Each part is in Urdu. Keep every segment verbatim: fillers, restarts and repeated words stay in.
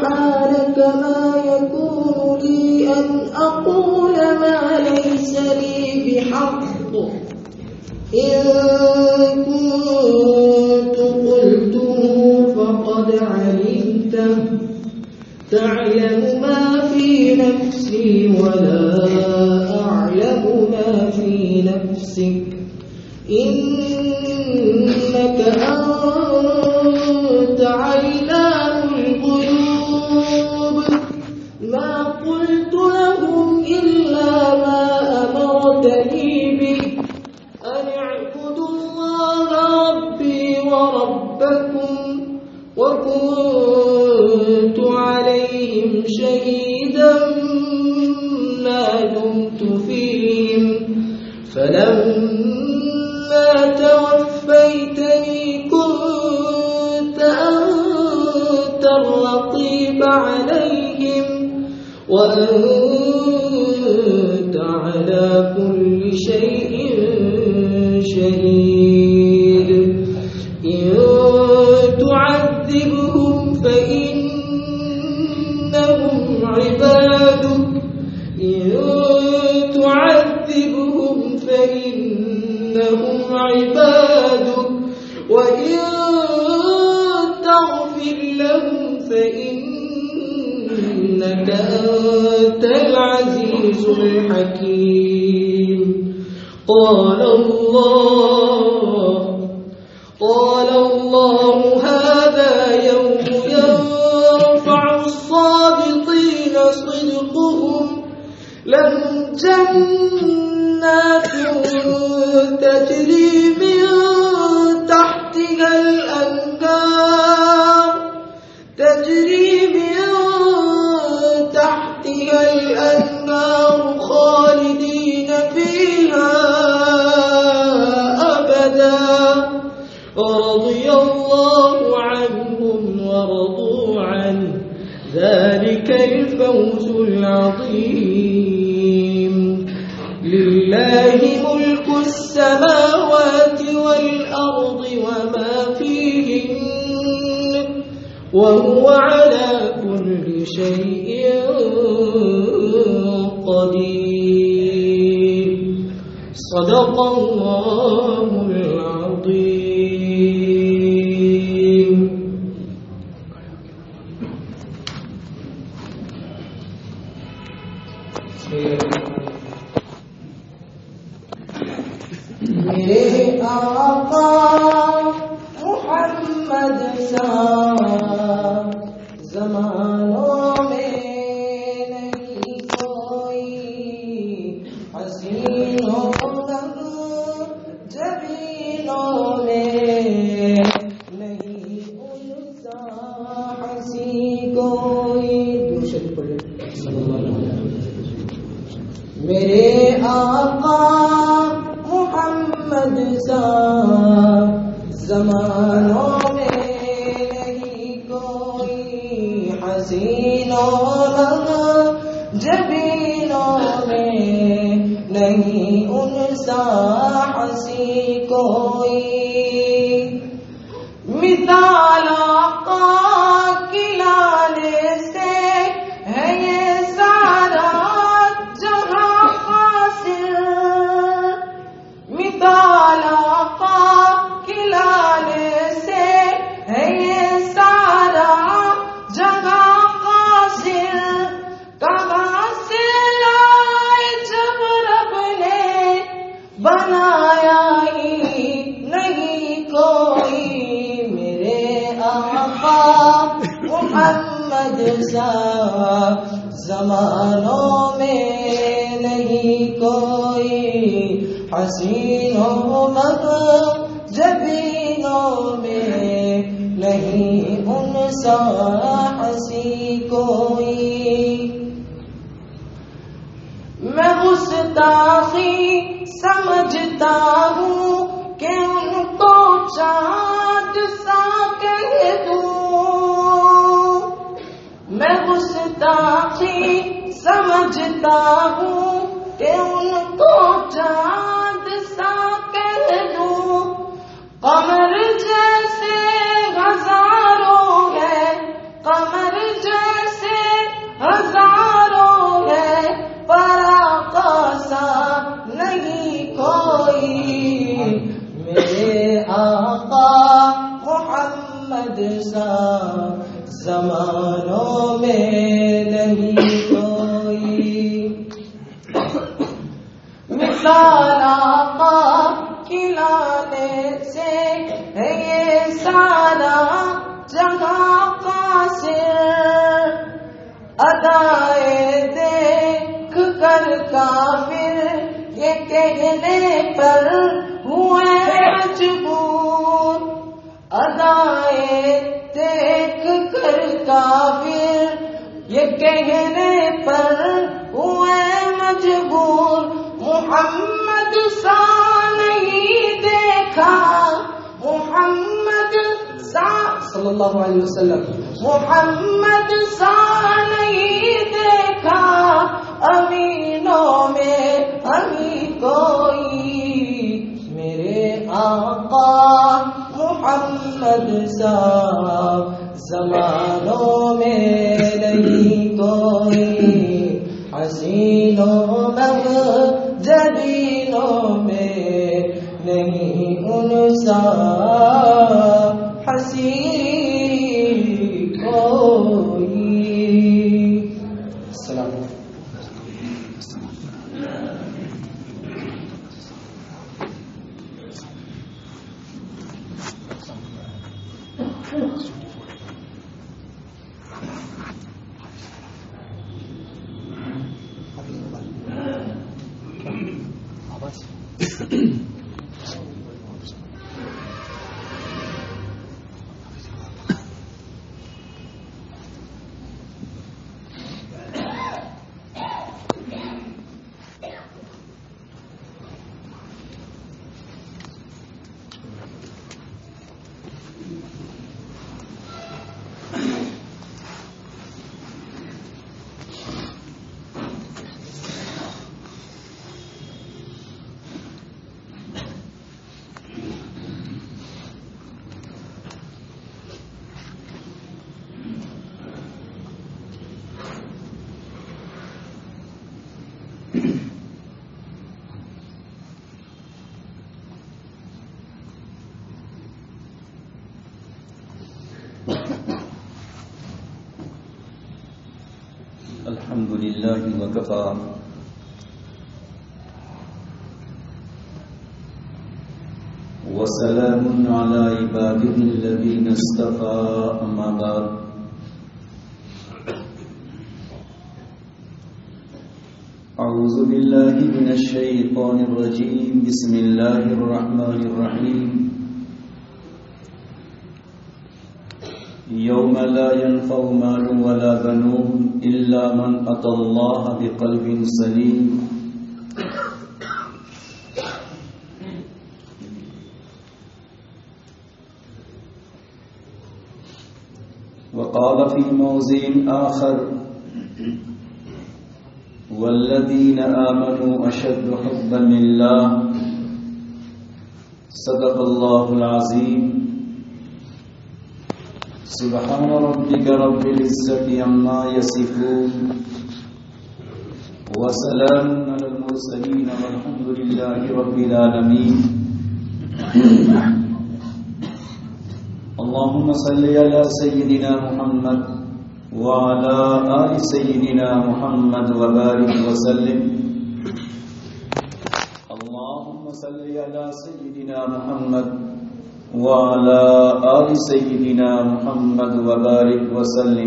سبحانك ما يكون لي أن أقول ما ليس لي بحق إن كنت قلته فقد علمته تعلم ما في نفسي ولا أعلم ما في نفسك إنك أنت علام الغيوب ما قلت لهم إلا ما أمرتني به أن اعبدوا الله ربي وربكم وكنت عليهم شهيدا ما دمت فيهم فلما توفيتني كنت أنت الرقيب عليهم وأنت على كل شيء شهيد إن تعذبهم فإنهم عبادك إن تعذبهم فإنهم عبادك وإن تغفر لهم فإنك أنت العزيز الحكيم قال الله قال الله هذا يوم ينفع الصادقين صدقهم لهم جنات تجري من تحتها الأنهار تجري من تحتها الأنهار خالدين فيها أبدا رضي الله عنهم ورضوا عنه ذلك الفوز العظيم لله ملك السماوات والأرض وما فيهن وهو على كل شيء قدير صدق الله العظيم. میرے آقا محمد سا زمانوں میں نہیں کوئی حسینوں جبینوں میں نہیں ان سا حسی کوئی. میرے آقا محمد سا زمانوں میں نہیں کوئی حسینوں جبینوں میں نہیں ان سا حسی کوئی. مثال آقا کی لانے سے ہے یہ سارا جہاں حاصل. مثال آقا کی لانے سے ہے یہ سارا جہاں حاصل. کہاں سے لائے جب رب نے بنایا ہی نہیں کوئی. میرے آقا محمد سا زمانوں میں نہیں کوئی حسینوں جبینوں میں نہیں ان سا حسی کوئی. میں گستاخی سمجھتا ہوں کہ ان کو چاند سا کہہ دوں. میں گستاخی سمجھتا ہوں کہ ان کو چاند سا کہہ دوں. قمر جیسے ہزاروں ہے قمر جیسے ہزاروں ہے پر آقا سا نہیں کوئی، میرے آقا محمد سا زمانوں میں نہیں کوئی، مثال آقا کھلانے سے ہے یہ سارا جہاں قاصر، ادائے دیکھ کر کافر یہ کہنے پر ہوئے مجبور، ادائے دیکھ کر کافر یہ کہنے پر ہوئے مجبور، محمد سا نہیں دیکھا، محمد سا صلی اللہ علیہ وسلم، محمد سا نہیں دیکھا، امینوں میں امین کوئی، میرے آقا محمد سا زمانوں میں نہیں کوئی، حسینوں مغ جبینوں میں نہیں ان سا حسین کوئی۔ السلام علیکم۔ الحمد لله وكفى وسلام على عباده الذين اصطفى، أما بعد، أعوذ بالله من الشيطان الرجيم، بسم الله الرحمن الرحيم، يوم لا ينفع مال ولا بنون إلا من أتى الله بقلب سليم، وقال في موضع آخر والذين آمنوا أشد حبا لله، صدق الله العظيم۔ سبحان ربك رب العزة عما يصفون وسلام على المرسلين والحمد لله رب العالمين۔ اللهم صل على سيدنا محمد وعلى آل سيدنا محمد وبارك وسلم۔ اللهم صل على سيدنا محمد وعلى آل سيدنا محمد وبارك وسلم۔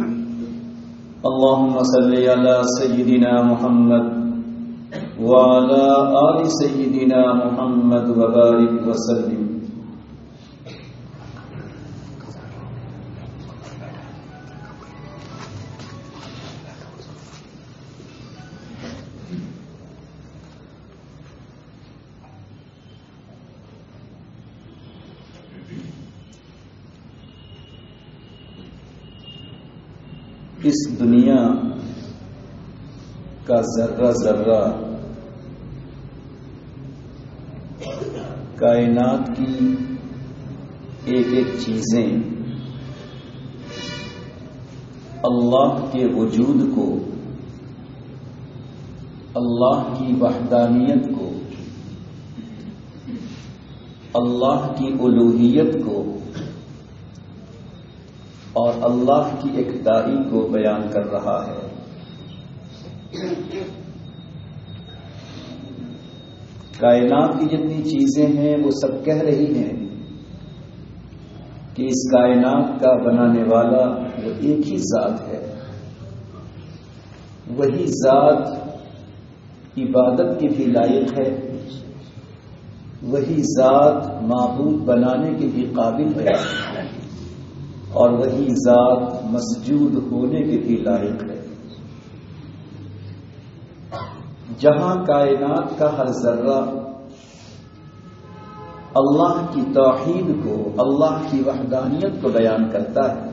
اللهم صل على سيدنا محمد وعلى آل سيدنا محمد وبارك وسلم۔ اس دنیا کا ذرہ ذرہ کائنات کی ایک ایک چیزیں اللہ کے وجود کو، اللہ کی وحدانیت کو، اللہ کی الوہیت کو اور اللہ کی اقتداری کو بیان کر رہا ہے۔ کائنات کی جتنی چیزیں ہیں وہ سب کہہ رہی ہیں کہ اس کائنات کا بنانے والا وہ ایک ہی ذات ہے، وہی ذات عبادت کی بھی لائق ہے، وہی ذات معبود بنانے کے بھی قابل ہے، اور وہی ذات مسجود ہونے کے بھی لائق ہے۔ جہاں کائنات کا ہر ذرہ اللہ کی توحید کو، اللہ کی وحدانیت کو بیان کرتا ہے،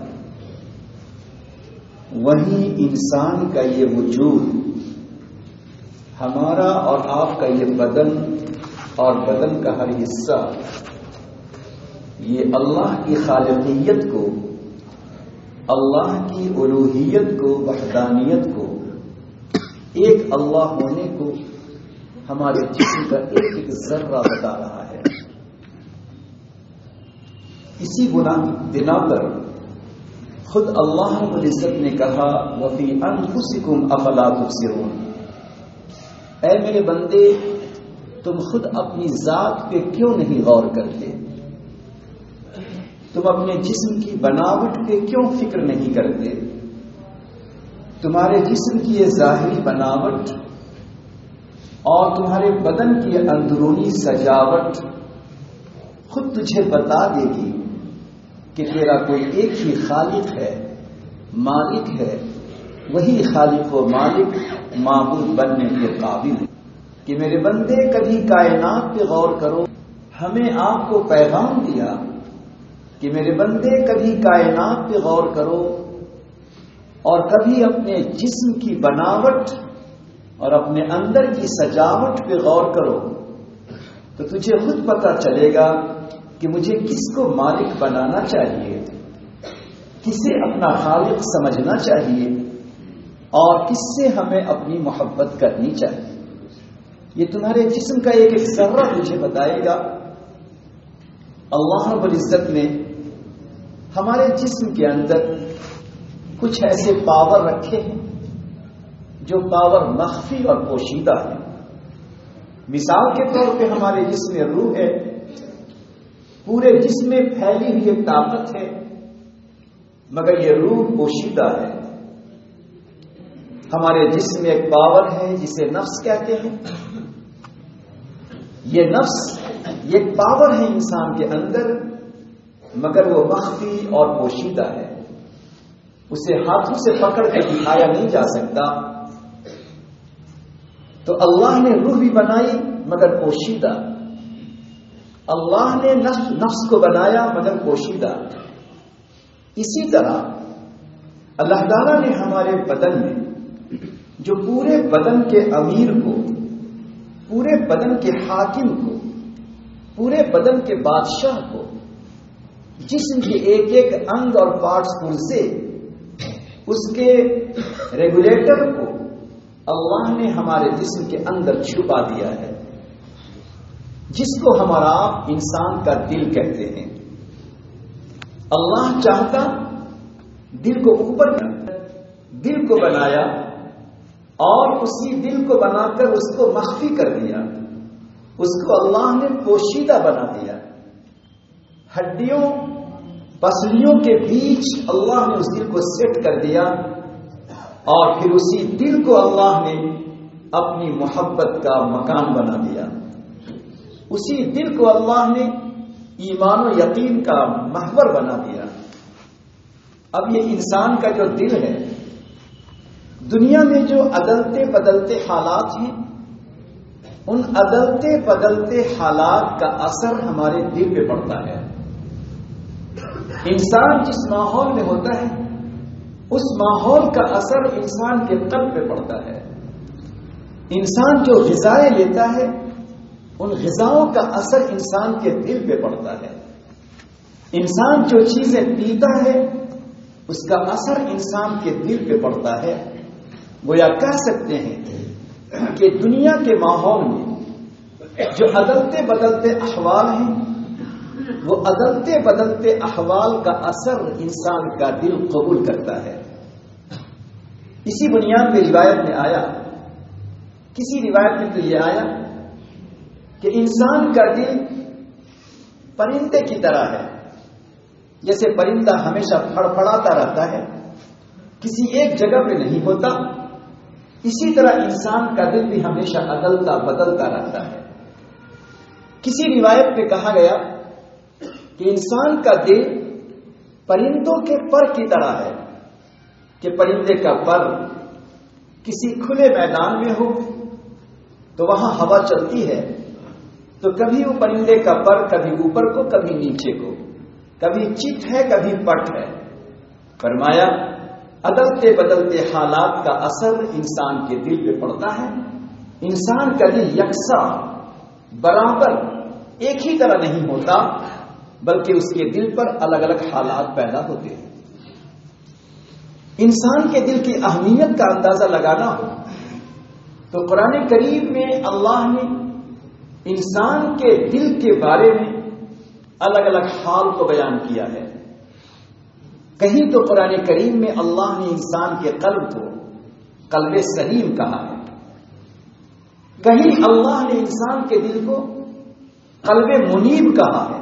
وہیں انسان کا یہ وجود، ہمارا اور آپ کا یہ بدن اور بدن کا ہر حصہ، یہ اللہ کی خالقیت کو، اللہ کی الوہیت کو، وحدانیت کو، ایک اللہ ہونے کو ہمارے جسم کا ایک ایک ذرہ بتا رہا ہے۔ اسی بنا پر خود اللہ رب العزت نے کہا وَفِي أَنفُسِكُمْ أَفَلَا تُبْصِرُونَ، اے میرے بندے تم خود اپنی ذات پہ کیوں نہیں غور کرتے؟ تم اپنے جسم کی بناوٹ پہ کیوں فکر نہیں کرتے؟ تمہارے جسم کی یہ ظاہری بناوٹ اور تمہارے بدن کی اندرونی سجاوٹ خود تجھے بتا دے گی کہ تیرا کوئی ایک ہی خالق ہے، مالک ہے، وہی خالق و مالک معبود بننے کے قابل ہے۔ کہ میرے بندے کبھی کائنات پہ غور کرو، ہمیں آپ کو پیغام دیا کہ میرے بندے کبھی کائنات پہ غور کرو اور کبھی اپنے جسم کی بناوٹ اور اپنے اندر کی سجاوٹ پہ غور کرو تو تجھے خود پتہ چلے گا کہ مجھے کس کو مالک بنانا چاہیے، کسے اپنا خالق سمجھنا چاہیے اور کس سے ہمیں اپنی محبت کرنی چاہیے۔ یہ تمہارے جسم کا ایک ایک ذرہ تجھے بتائے گا۔ اللہ رب العزت نے ہمارے جسم کے اندر کچھ ایسے پاور رکھے ہیں جو پاور مخفی اور پوشیدہ ہے۔ مثال کے طور پہ ہمارے جسم میں روح ہے، پورے جسم میں پھیلی ہوئی ایک طاقت ہے، مگر یہ روح پوشیدہ ہے۔ ہمارے جسم میں ایک پاور ہے جسے نفس کہتے ہیں۔ یہ نفس یہ ایک پاور ہے انسان کے اندر، مگر وہ مخفی اور پوشیدہ ہے، اسے ہاتھوں سے پکڑ کے دکھایا نہیں جا سکتا۔ تو اللہ نے روح بھی بنائی مگر پوشیدہ، اللہ نے نفس کو بنایا مگر پوشیدہ۔ اسی طرح اللہ تعالیٰ نے ہمارے بدن میں جو پورے بدن کے امیر کو، پورے بدن کے حاکم کو، پورے بدن کے بادشاہ کو، جسم کے ایک ایک انگ اور پارٹس پرزے، اس کے ریگولیٹر کو اللہ نے ہمارے جسم کے اندر چھپا دیا ہے، جس کو ہمارا انسان کا دل کہتے ہیں۔ اللہ چاہتا دل کو اوپر دل کو بنایا اور اسی دل کو بنا کر اس کو مخفی کر دیا، اس کو اللہ نے پوشیدہ بنا دیا۔ ہڈیوں پسلیوں کے بیچ اللہ نے اس دل کو سیٹ کر دیا اور پھر اسی دل کو اللہ نے اپنی محبت کا مکان بنا دیا۔ اسی دل کو اللہ نے ایمان و یقین کا محور بنا دیا۔ اب یہ انسان کا جو دل ہے، دنیا میں جو عدلتے بدلتے حالات ہیں، ان عدلتے بدلتے حالات کا اثر ہمارے دل پہ پڑتا ہے۔ انسان جس ماحول میں ہوتا ہے اس ماحول کا اثر انسان کے قلب پہ پڑتا ہے۔ انسان جو غذائیں لیتا ہے ان غذاؤں کا اثر انسان کے دل پہ پڑتا ہے۔ انسان جو چیزیں پیتا ہے اس کا اثر انسان کے دل پہ پڑتا ہے. گویا کہہ سکتے ہیں کہ دنیا کے ماحول میں جو عدلتے بدلتے احوال ہیں وہ عدلتے بدلتے احوال کا اثر انسان کا دل قبول کرتا ہے. اسی بنیاد پہ روایت میں آیا، کسی روایت میں تو یہ آیا کہ انسان کا دل پرندے کی طرح ہے. جیسے پرندہ ہمیشہ پھڑپھڑاتا رہتا ہے، کسی ایک جگہ پہ نہیں ہوتا، اسی طرح انسان کا دل بھی ہمیشہ عدلتا بدلتا رہتا ہے. کسی روایت پہ کہا گیا کہ انسان کا دل پرندوں کے پر کی طرح ہے کہ پرندے کا پر کسی کھلے میدان میں ہو تو وہاں ہوا چلتی ہے تو کبھی وہ پرندے کا پر کبھی اوپر کو کبھی نیچے کو، کبھی چت ہے کبھی پٹ ہے. فرمایا عدلتے بدلتے حالات کا اثر انسان کے دل پہ پڑتا ہے. انسان کا دل یکساں برابر ایک ہی طرح نہیں ہوتا، بلکہ اس کے دل پر الگ الگ حالات پیدا ہوتے ہیں. انسان کے دل کی اہمیت کا اندازہ لگانا ہو تو قرآن کریم میں اللہ نے انسان کے دل کے بارے میں الگ الگ حال کو بیان کیا ہے. کہیں تو قرآن کریم میں اللہ نے انسان کے قلب کو قلب سلیم کہا ہے، کہیں اللہ نے انسان کے دل کو قلب منیب کہا ہے،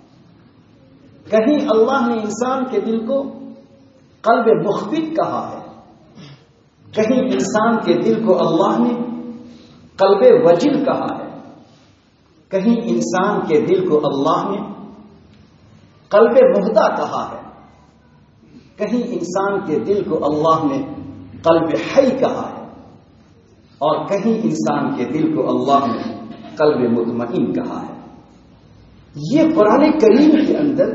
کہیں اللہ نے انسان کے دل کو قلب مخبت کہا ہے، کہیں انسان کے دل کو اللہ نے قلب وجل کہا ہے، کہیں انسان کے دل کو اللہ نے قلب مہدا کہا ہے، کہیں انسان کے دل کو اللہ نے قلب حی کہا ہے، اور کہیں انسان کے دل کو اللہ نے قلب مطمئن کہا ہے. یہ قرآن کریم کے اندر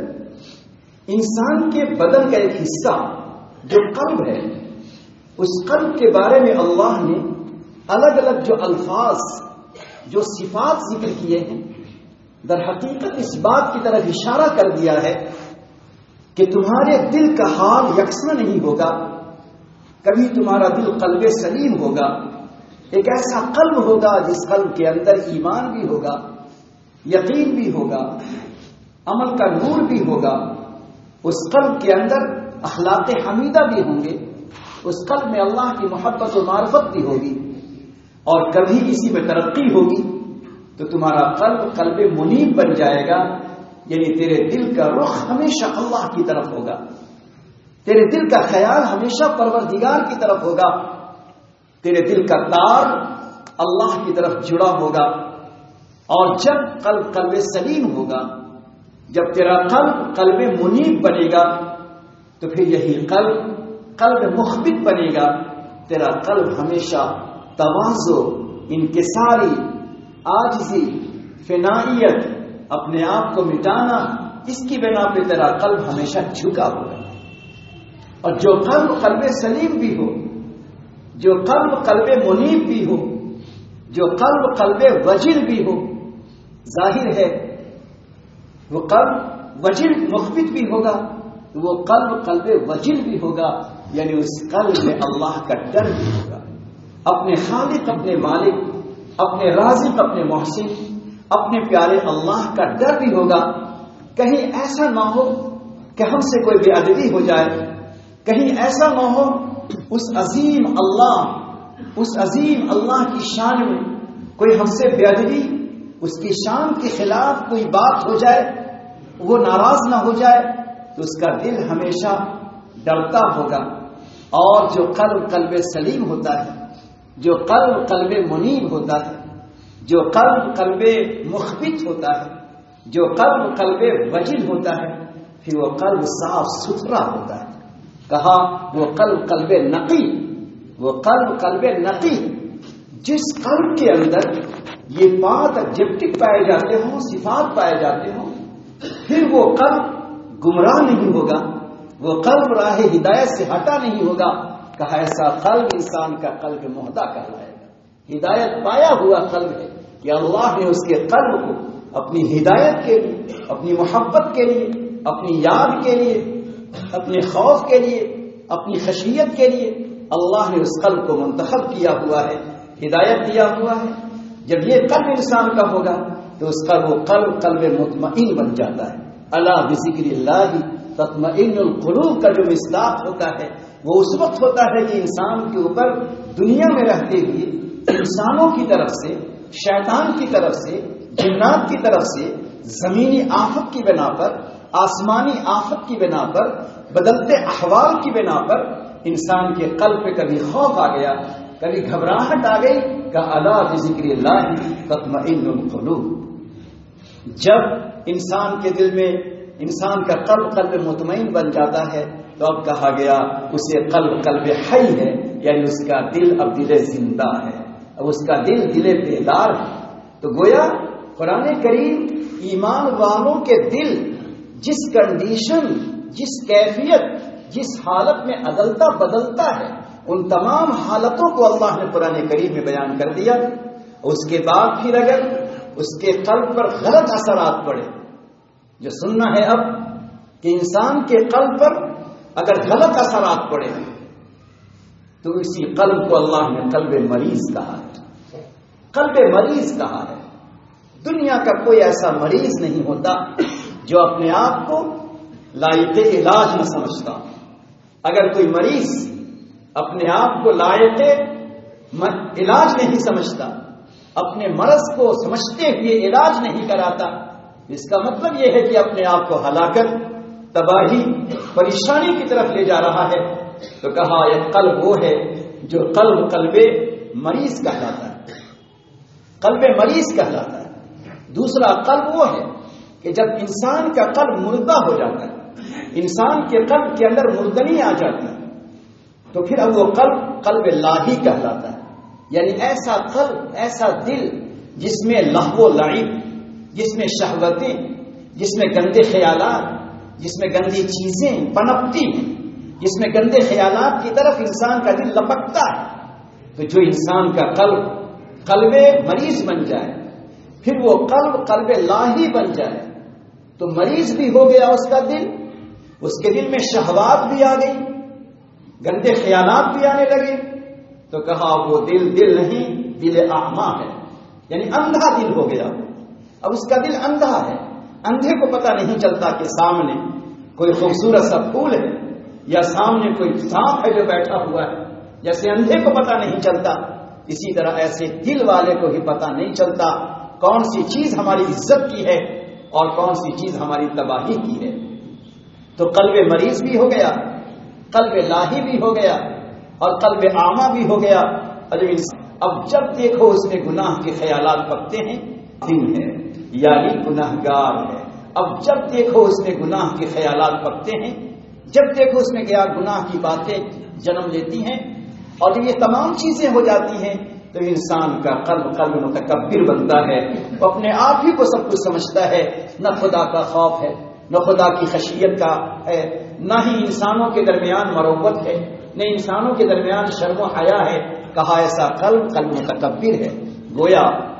انسان کے بدن کا ایک حصہ جو قلب ہے، اس قلب کے بارے میں اللہ نے الگ الگ جو الفاظ جو صفات ذکر کیے ہیں، در حقیقت اس بات کی طرف اشارہ کر دیا ہے کہ تمہارے دل کا حال یکساں نہیں ہوگا. کبھی تمہارا دل قلب سلیم ہوگا، ایک ایسا قلب ہوگا جس قلب کے اندر ایمان بھی ہوگا، یقین بھی ہوگا، عمل کا نور بھی ہوگا، اس قلب کے اندر اخلاق حمیدہ بھی ہوں گے، اس قلب میں اللہ کی محبت و معرفت بھی ہوگی، اور کبھی اسی میں ترقی ہوگی تو تمہارا قلب قلب منیب بن جائے گا. یعنی تیرے دل کا رخ ہمیشہ اللہ کی طرف ہوگا، تیرے دل کا خیال ہمیشہ پروردگار کی طرف ہوگا، تیرے دل کا تار اللہ کی طرف جڑا ہوگا. اور جب قلب قلب سلیم ہوگا، جب تیرا قلب قلب منیب بنے گا تو پھر یہی قلب قلب مخبت بنے گا. تیرا قلب ہمیشہ تواضع، انکساری، عاجزی، فنائیت، اپنے آپ کو مٹانا، اس کی بنا پہ تیرا قلب ہمیشہ جھکا ہوگا. اور جو قلب قلب سلیم بھی ہو، جو قلب قلب منیب بھی ہو، جو قلب قلب وجل بھی ہو، ظاہر ہے وہ قلب وجل مخبت بھی ہوگا، وہ قلب قلب وجل بھی ہوگا. یعنی اس قلب میں اللہ کا ڈر بھی ہوگا، اپنے خالق، اپنے مالک، اپنے رازق، اپنے محسن، اپنے پیارے اللہ کا ڈر بھی ہوگا. کہیں ایسا نہ ہو کہ ہم سے کوئی بے ادبی ہو جائے، کہیں ایسا نہ ہو اس عظیم اللہ اس عظیم اللہ کی شان میں کوئی ہم سے بے ادبی، اس کی شان کے خلاف کوئی بات ہو جائے، وہ ناراض نہ ہو جائے، تو اس کا دل ہمیشہ ڈرتا ہوگا. اور جو قلب قلب سلیم ہوتا ہے، جو قلب قلب منیب ہوتا ہے، جو قلب قلب مخبت ہوتا ہے، جو قلب قلب وجل ہوتا ہے، پھر وہ قلب صاف ستھرا ہوتا ہے. کہا وہ قلب قلب نقی، وہ قلب قلب نقی. جس قلب کے اندر یہ بات جبٹک پائے جاتے ہوں، صفات پائے جاتے ہوں، پھر وہ قلب گمراہ نہیں ہوگا، وہ قلب راہ ہدایت سے ہٹا نہیں ہوگا. کہا ایسا قلب انسان کا قلب مہدا کہلائے گا. ہدایت پایا ہوا قلب ہے کہ اللہ نے اس کے قلب کو اپنی ہدایت کے لیے، اپنی محبت کے لیے، اپنی یاد کے لیے اپنے خوف کے لیے، اپنی خشیت کے لیے اللہ نے اس قلب کو منتخب کیا ہوا ہے، ہدایت دیا ہوا ہے۔ جب یہ قلب انسان کا ہوگا تو اس کا وہ قلب قلب مطمئن بن جاتا ہے۔ الا بذکر اللہ تطمئن القلوب کا جو مصداق ہوتا ہے وہ اس وقت ہوتا ہے کہ انسان کے اوپر دنیا میں رہتے ہوئے انسانوں کی طرف سے، شیطان کی طرف سے، جنات کی طرف سے، زمینی آفت کی بنا پر، آسمانی آفت کی بنا پر، بدلتے احوال کی بنا پر انسان کے قلب پہ کبھی خوف آ گیا، کبھی گھبراہٹ آ گئی کہ الا بذکر اللہ تطمئن القلوب۔ جب انسان کے دل میں انسان کا قلب قلب مطمئن بن جاتا ہے تو اب کہا گیا اسے قلب قلب حی ہے، یعنی اس کا دل اب دل زندہ ہے، اب اس کا دل دل بیدار ہے۔ تو گویا قرآن کریم ایمان والوں کے دل جس کنڈیشن، جس کیفیت، جس حالت میں عدلتا بدلتا ہے، ان تمام حالتوں کو اللہ نے قرآن کریم میں بیان کر دیا۔ اس کے بعد پھر اگر اس کے قلب پر غلط اثرات پڑے، جو سننا ہے اب کہ انسان کے قلب پر اگر غلط اثرات پڑے تو اسی قلب کو اللہ نے قلب مریض کہا ہے، قلب مریض کہا ہے۔ دنیا کا کوئی ایسا مریض نہیں ہوتا جو اپنے آپ کو لائق علاج نہ سمجھتا۔ اگر کوئی مریض اپنے آپ کو لائق علاج نہیں سمجھتا، اپنے مرض کو سمجھتے ہوئے علاج نہیں کراتا، اس کا مطلب یہ ہے کہ اپنے آپ کو ہلاکت، تباہی، پریشانی کی طرف لے جا رہا ہے۔ تو کہا یہ قلب وہ ہے جو قلب قلب مریض کہلاتا ہے، قلب مریض کہلاتا ہے۔ دوسرا قلب وہ ہے کہ جب انسان کا قلب مردہ ہو جاتا ہے، انسان کے قلب کے اندر مردنی آ جاتی ہے، تو پھر اب وہ قلب قلب لاہی کہلاتا ہے، یعنی ایسا قلب، ایسا دل جس میں لہو و لعب، جس میں شہوتیں، جس میں گندے خیالات، جس میں گندی چیزیں پنپتی ہیں، جس میں گندے خیالات کی طرف انسان کا دل لپکتا ہے۔ تو جو انسان کا قلب قلب مریض بن جائے، پھر وہ قلب قلب لاہی بن جائے، تو مریض بھی ہو گیا اس کا دل، اس کے دل میں شہوات بھی آ گئی، گندے خیالات بھی آنے لگے، تو کہا وہ دل دل نہیں، دل اعمیٰ ہے، یعنی اندھا دل ہو گیا۔ اب اس کا دل اندھا ہے، اندھے کو پتہ نہیں چلتا کہ سامنے کوئی خوبصورت سا پھول ہے یا سامنے کوئی سانپ ہے جو بیٹھا ہوا ہے۔ جیسے اندھے کو پتہ نہیں چلتا، اسی طرح ایسے دل والے کو بھی پتہ نہیں چلتا کون سی چیز ہماری عزت کی ہے اور کون سی چیز ہماری تباہی کی ہے۔ تو قلب مریض بھی ہو گیا، قلب لاہی بھی ہو گیا اور قلب اعمیٰ بھی ہو گیا۔ اب جب دیکھو اس میں گناہ کے خیالات پکتے ہیں، دن ہے یعنی گناہگار ہے۔ اب جب دیکھو اس میں گناہ کے خیالات پکتے ہیں، جب دیکھو اس میں کیا گناہ کی باتیں جنم لیتی ہیں اور یہ تمام چیزیں ہو جاتی ہیں، تو انسان کا قلب قلب متکبر بنتا ہے، وہ اپنے آپ ہی کو سب کچھ سمجھتا ہے، نہ خدا کا خوف ہے، نہ خدا کی خشیت کا ہے، نہ ہی انسانوں کے درمیان مروت ہے، نہ انسانوں کے درمیان شرم و حیا ہے۔ کہا ایسا قلب قلب متکبر ہے۔ گویا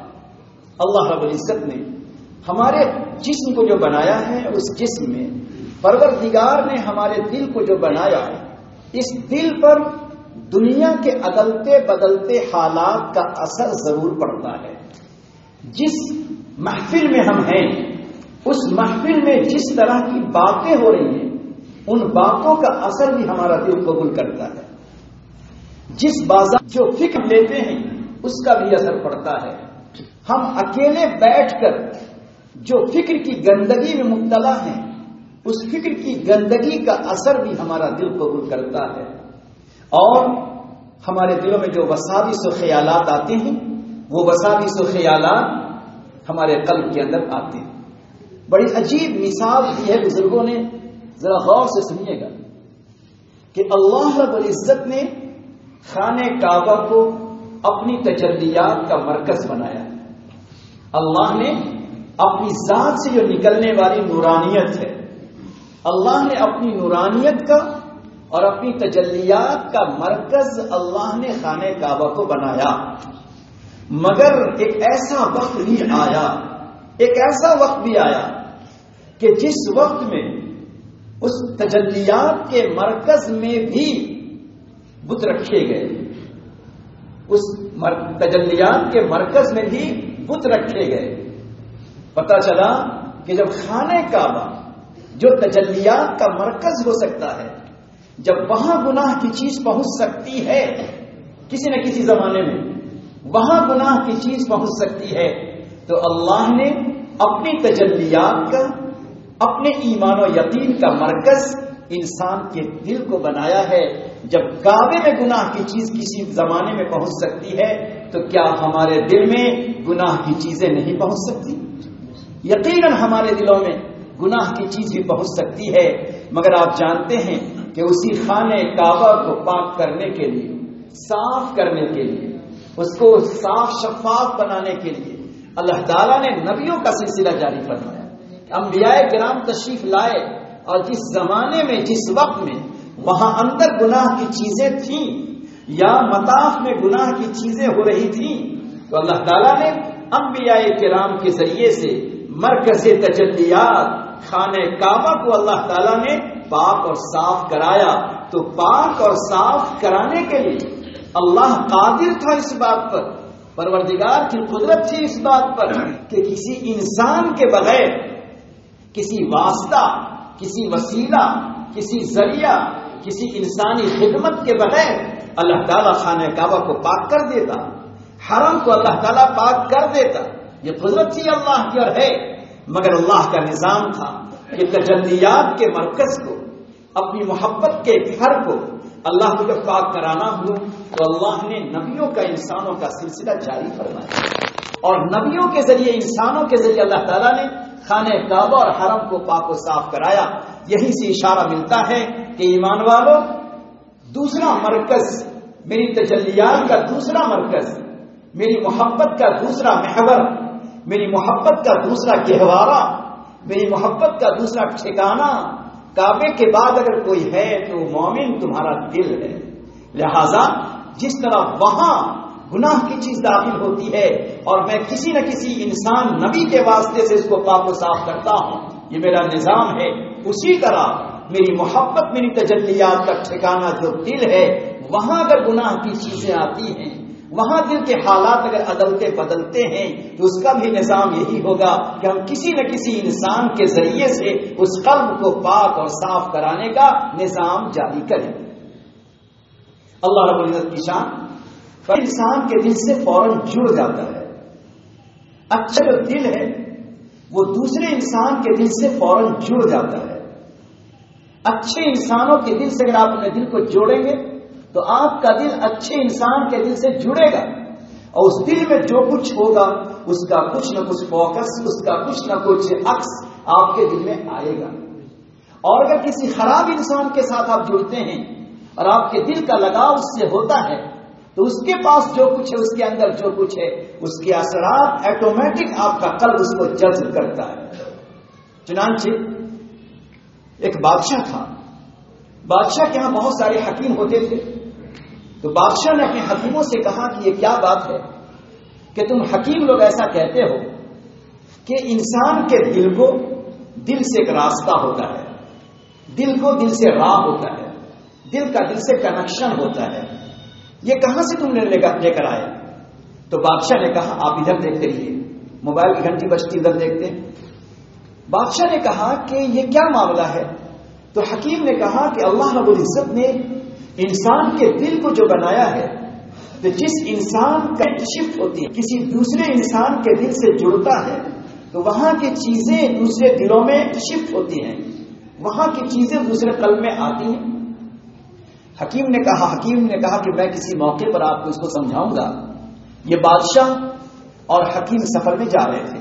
اللہ رب العزت نے ہمارے جسم کو جو بنایا ہے، اس جسم میں پروردگار نے ہمارے دل کو جو بنایا ہے، اس دل پر دنیا کے عدلتے بدلتے حالات کا اثر ضرور پڑتا ہے۔ جس محفل میں ہم ہیں، اس محفل میں جس طرح کی باتیں ہو رہی ہیں، ان باتوں کا اثر بھی ہمارا دل قبول کرتا ہے۔ جس بازار جو فکر لیتے ہیں اس کا بھی اثر پڑتا ہے۔ ہم اکیلے بیٹھ کر جو فکر کی گندگی میں مبتلا ہیں، اس فکر کی گندگی کا اثر بھی ہمارا دل قبول کرتا ہے، اور ہمارے دلوں میں جو وساوس و خیالات آتے ہیں، وہ وساوس و خیالات ہمارے قلب کے اندر آتے ہیں۔ بڑی عجیب مثال دی ہے بزرگوں نے، ذرا غور سے سنیے گا کہ اللہ رب العزت نے خانہ کعبہ کو اپنی تجلیات کا مرکز بنایا۔ اللہ نے اپنی ذات سے جو نکلنے والی نورانیت ہے، اللہ نے اپنی نورانیت کا اور اپنی تجلیات کا مرکز اللہ نے خانہ کعبہ کو بنایا۔ مگر ایک ایسا وقت بھی آیا، ایک ایسا وقت بھی آیا کہ جس وقت میں اس تجلیات کے مرکز میں بھی بت رکھے گئے، اس تجلیات کے مرکز میں بھی بت رکھے گئے۔ پتہ چلا کہ جب خانہ کعبہ جو تجلیات کا مرکز ہو سکتا ہے، جب وہاں گناہ کی چیز پہنچ سکتی ہے کسی نہ کسی زمانے میں، وہاں گناہ کی چیز پہنچ سکتی ہے، تو اللہ نے اپنی تجلیات کا، اپنے ایمان و یقین کا مرکز انسان کے دل کو بنایا ہے۔ جب کعبے میں گناہ کی چیز کسی زمانے میں پہنچ سکتی ہے تو کیا ہمارے دل میں گناہ کی چیزیں نہیں پہنچ سکتی؟ یقیناً ہمارے دلوں میں گناہ کی چیز بھی پہنچ سکتی ہے، مگر آپ جانتے ہیں کہ اسی خانہ کعبہ کو پاک کرنے کے لیے، صاف کرنے کے لیے، اس کو صاف شفاف بنانے کے لیے اللہ تعالیٰ نے نبیوں کا سلسلہ جاری فرمایا۔ انبیاء کرام تشریف لائے، اور جس زمانے میں، جس وقت میں وہاں اندر گناہ کی چیزیں تھیں یا مطاف میں گناہ کی چیزیں ہو رہی تھیں، تو اللہ تعالیٰ نے انبیاء کرام کے ذریعے سے مرکز تجلیات خانہ کعبہ کو اللہ تعالیٰ نے پاک اور صاف کرایا۔ تو پاک اور صاف کرانے کے لیے اللہ قادر تھا اس بات پر، پروردگار کی قدرت تھی اس بات پر کہ کسی انسان کے بغیر، کسی واسطہ، کسی وسیلہ، کسی ذریعہ، کسی انسانی خدمت کے بغیر اللہ تعالیٰ خانہ کعبہ کو پاک کر دیتا، حرم کو اللہ تعالیٰ پاک کر دیتا۔ یہ قدرت تھی اللہ کی اور ہے، مگر اللہ کا نظام تھا کہ تجلیات کے مرکز کو، اپنی محبت کے گھر کو اللہ کو جب پاک کرانا ہو تو اللہ نے نبیوں کا انسانوں کا سلسلہ جاری فرمایا، اور نبیوں کے ذریعے، انسانوں کے ذریعے اللہ تعالیٰ نے خانہ کعبہ اور حرم کو پاک و صاف کرایا۔ یہیں سے اشارہ ملتا ہے کہ ایمان والوں، دوسرا مرکز، میری تجلیات کا دوسرا مرکز، میری محبت کا دوسرا محور، میری محبت کا دوسرا گہوارہ، میری محبت کا دوسرا ٹھکانہ کعبے کے بعد اگر کوئی ہے تو مومن تمہارا دل ہے۔ لہذا جس طرح وہاں گناہ کی چیز داخل ہوتی ہے اور میں کسی نہ کسی انسان نبی کے واسطے سے اس کو پاک و صاف کرتا ہوں، یہ میرا نظام ہے، اسی طرح میری محبت، میری تجلیات کا ٹھکانہ جو دل ہے، وہاں اگر گناہ کی چیزیں آتی ہیں، وہاں دل کے حالات اگر عدلتے بدلتے ہیں تو اس کا بھی نظام یہی ہوگا کہ ہم کسی نہ کسی انسان کے ذریعے سے اس قلب کو پاک اور صاف کرانے کا نظام جاری کریں۔ اللہ رب العزت کی شان انسان کے دل سے فوراً جڑ جاتا ہے۔ اچھا جو دل ہے وہ دوسرے انسان کے دل سے فوراً جڑ جاتا ہے۔ اچھے انسانوں کے دل سے اگر آپ اپنے دل کو جوڑیں گے تو آپ کا دل اچھے انسان کے دل سے جڑے گا، اور اس دل میں جو کچھ ہوگا اس کا کچھ نہ کچھ فوکس، اس کا کچھ نہ کچھ عکس آپ کے دل میں آئے گا۔ اور اگر کسی خراب انسان کے ساتھ آپ جڑتے ہیں اور آپ کے دل کا لگاؤ اس سے ہوتا ہے تو اس کے پاس جو کچھ ہے، اس کے اندر جو کچھ ہے، اس کے اثرات ایٹومیٹک آپ کا قلب اس کو جذب کرتا ہے۔ چنانچہ ایک بادشاہ تھا، بادشاہ کے یہاں بہت سارے حکیم ہوتے تھے، تو بادشاہ نے اپنے حکیموں سے کہا کہ یہ کیا بات ہے کہ تم حکیم لوگ ایسا کہتے ہو کہ انسان کے دل کو دل سے ایک راستہ ہوتا ہے، دل کو دل سے راہ ہوتا ہے، دل کا دل سے کنیکشن ہوتا ہے، یہ کہاں سے تم نے لے کر آئے؟ تو بادشاہ نے کہا آپ ادھر دیکھتے رہیے، موبائل کی گھنٹی بجتی ادھر دیکھتے۔ بادشاہ نے کہا کہ یہ کیا معاملہ ہے؟ تو حکیم نے کہا کہ اللہ رب العزت نے انسان کے دل کو جو بنایا ہے، تو جس انسان کا شفٹ ہوتی ہے، کسی دوسرے انسان کے دل سے جڑتا ہے تو وہاں کی چیزیں دوسرے دلوں میں شفٹ ہوتی ہیں، وہاں کی چیزیں دوسرے قلب میں آتی ہیں۔ حکیم نے کہا حکیم نے کہا کہ میں کسی موقع پر آپ کو اس کو سمجھاؤں گا۔ یہ بادشاہ اور حکیم سفر میں جا رہے تھے،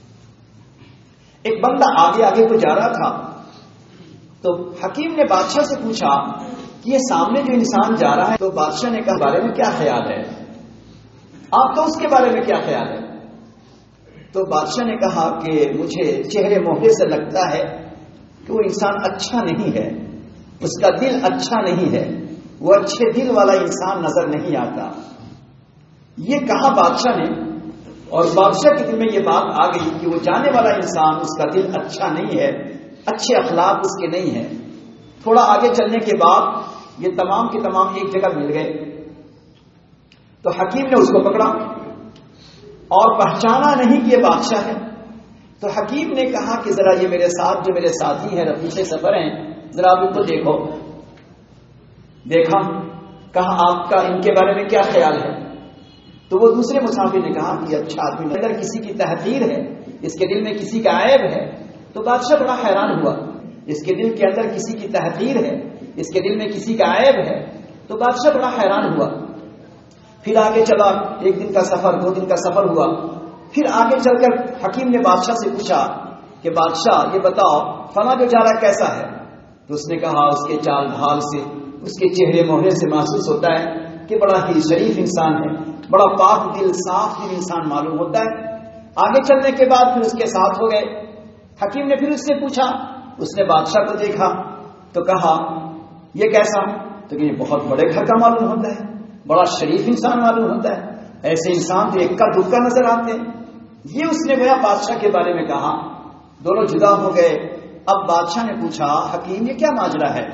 ایک بندہ آگے آگے کو جا رہا تھا، تو حکیم نے بادشاہ سے پوچھا کہ یہ سامنے جو انسان جا رہا ہے، تو بادشاہ نے کہا بارے میں کیا خیال ہے، آپ کا اس کے بارے میں کیا خیال ہے؟ تو بادشاہ نے کہا کہ مجھے چہرے موہے سے لگتا ہے کہ وہ انسان اچھا نہیں ہے، اس کا دل اچھا نہیں ہے، وہ اچھے دل والا انسان نظر نہیں آتا۔ یہ کہا بادشاہ نے، اور بادشاہ کے دل میں یہ بات آ گئی کہ وہ جانے والا انسان، اس کا دل اچھا نہیں ہے، اچھے اخلاق اس کے نہیں ہیں. تھوڑا آگے چلنے کے بعد یہ تمام کے تمام ایک جگہ مل گئے. تو حکیم نے اس کو پکڑا اور پہچانا نہیں کہ یہ بادشاہ ہے. تو حکیم نے کہا کہ ذرا یہ میرے ساتھ جو میرے ساتھی ہیں رفیق سفر ہیں ذرا آپ ان کو دیکھو. دیکھا, کہا آپ کا ان کے بارے میں کیا خیال ہے؟ تو وہ دوسرے مسافر نے کہا کہ اچھا آدمی, اگر کسی کی تحقیر ہے, اس کے دل میں کسی کا عیب ہے. تو بادشاہ بڑا حیران ہوا, اس کے دل کے اندر کسی کی تحقیر ہے, اس کے دل میں کسی کا عیب ہے. تو بادشاہ بڑا حیران ہوا. پھر آگے چلا, ایک دن کا سفر, دو دن کا سفر ہوا. پھر آگے چل کر حکیم نے بادشاہ سے پوچھا کہ بادشاہ یہ بتاؤ فلاں جو جا رہا کیسا ہے؟ تو اس نے کہا اس کے چال ڈھال سے, اس کے چہرے موہرے سے محسوس ہوتا ہے کہ بڑا ہی شریف انسان ہے, بڑا پاک دل صاف دل انسان معلوم ہوتا ہے. آگے چلنے کے بعد پھر اس کے ساتھ ہو گئے. حکیم نے پھر اس سے پوچھا, اس نے بادشاہ کو دیکھا تو کہا یہ کیسا؟ تو کہ یہ بہت بڑے گھر کا معلوم ہوتا ہے, بڑا شریف انسان معلوم ہوتا ہے, ایسے انسان تو ایک کا دکا نظر آتے ہیں. یہ اس نے گویا بادشاہ کے بارے میں کہا. دونوں جدا ہو گئے. اب بادشاہ نے پوچھا حکیم یہ کیا ماجرا ہے؟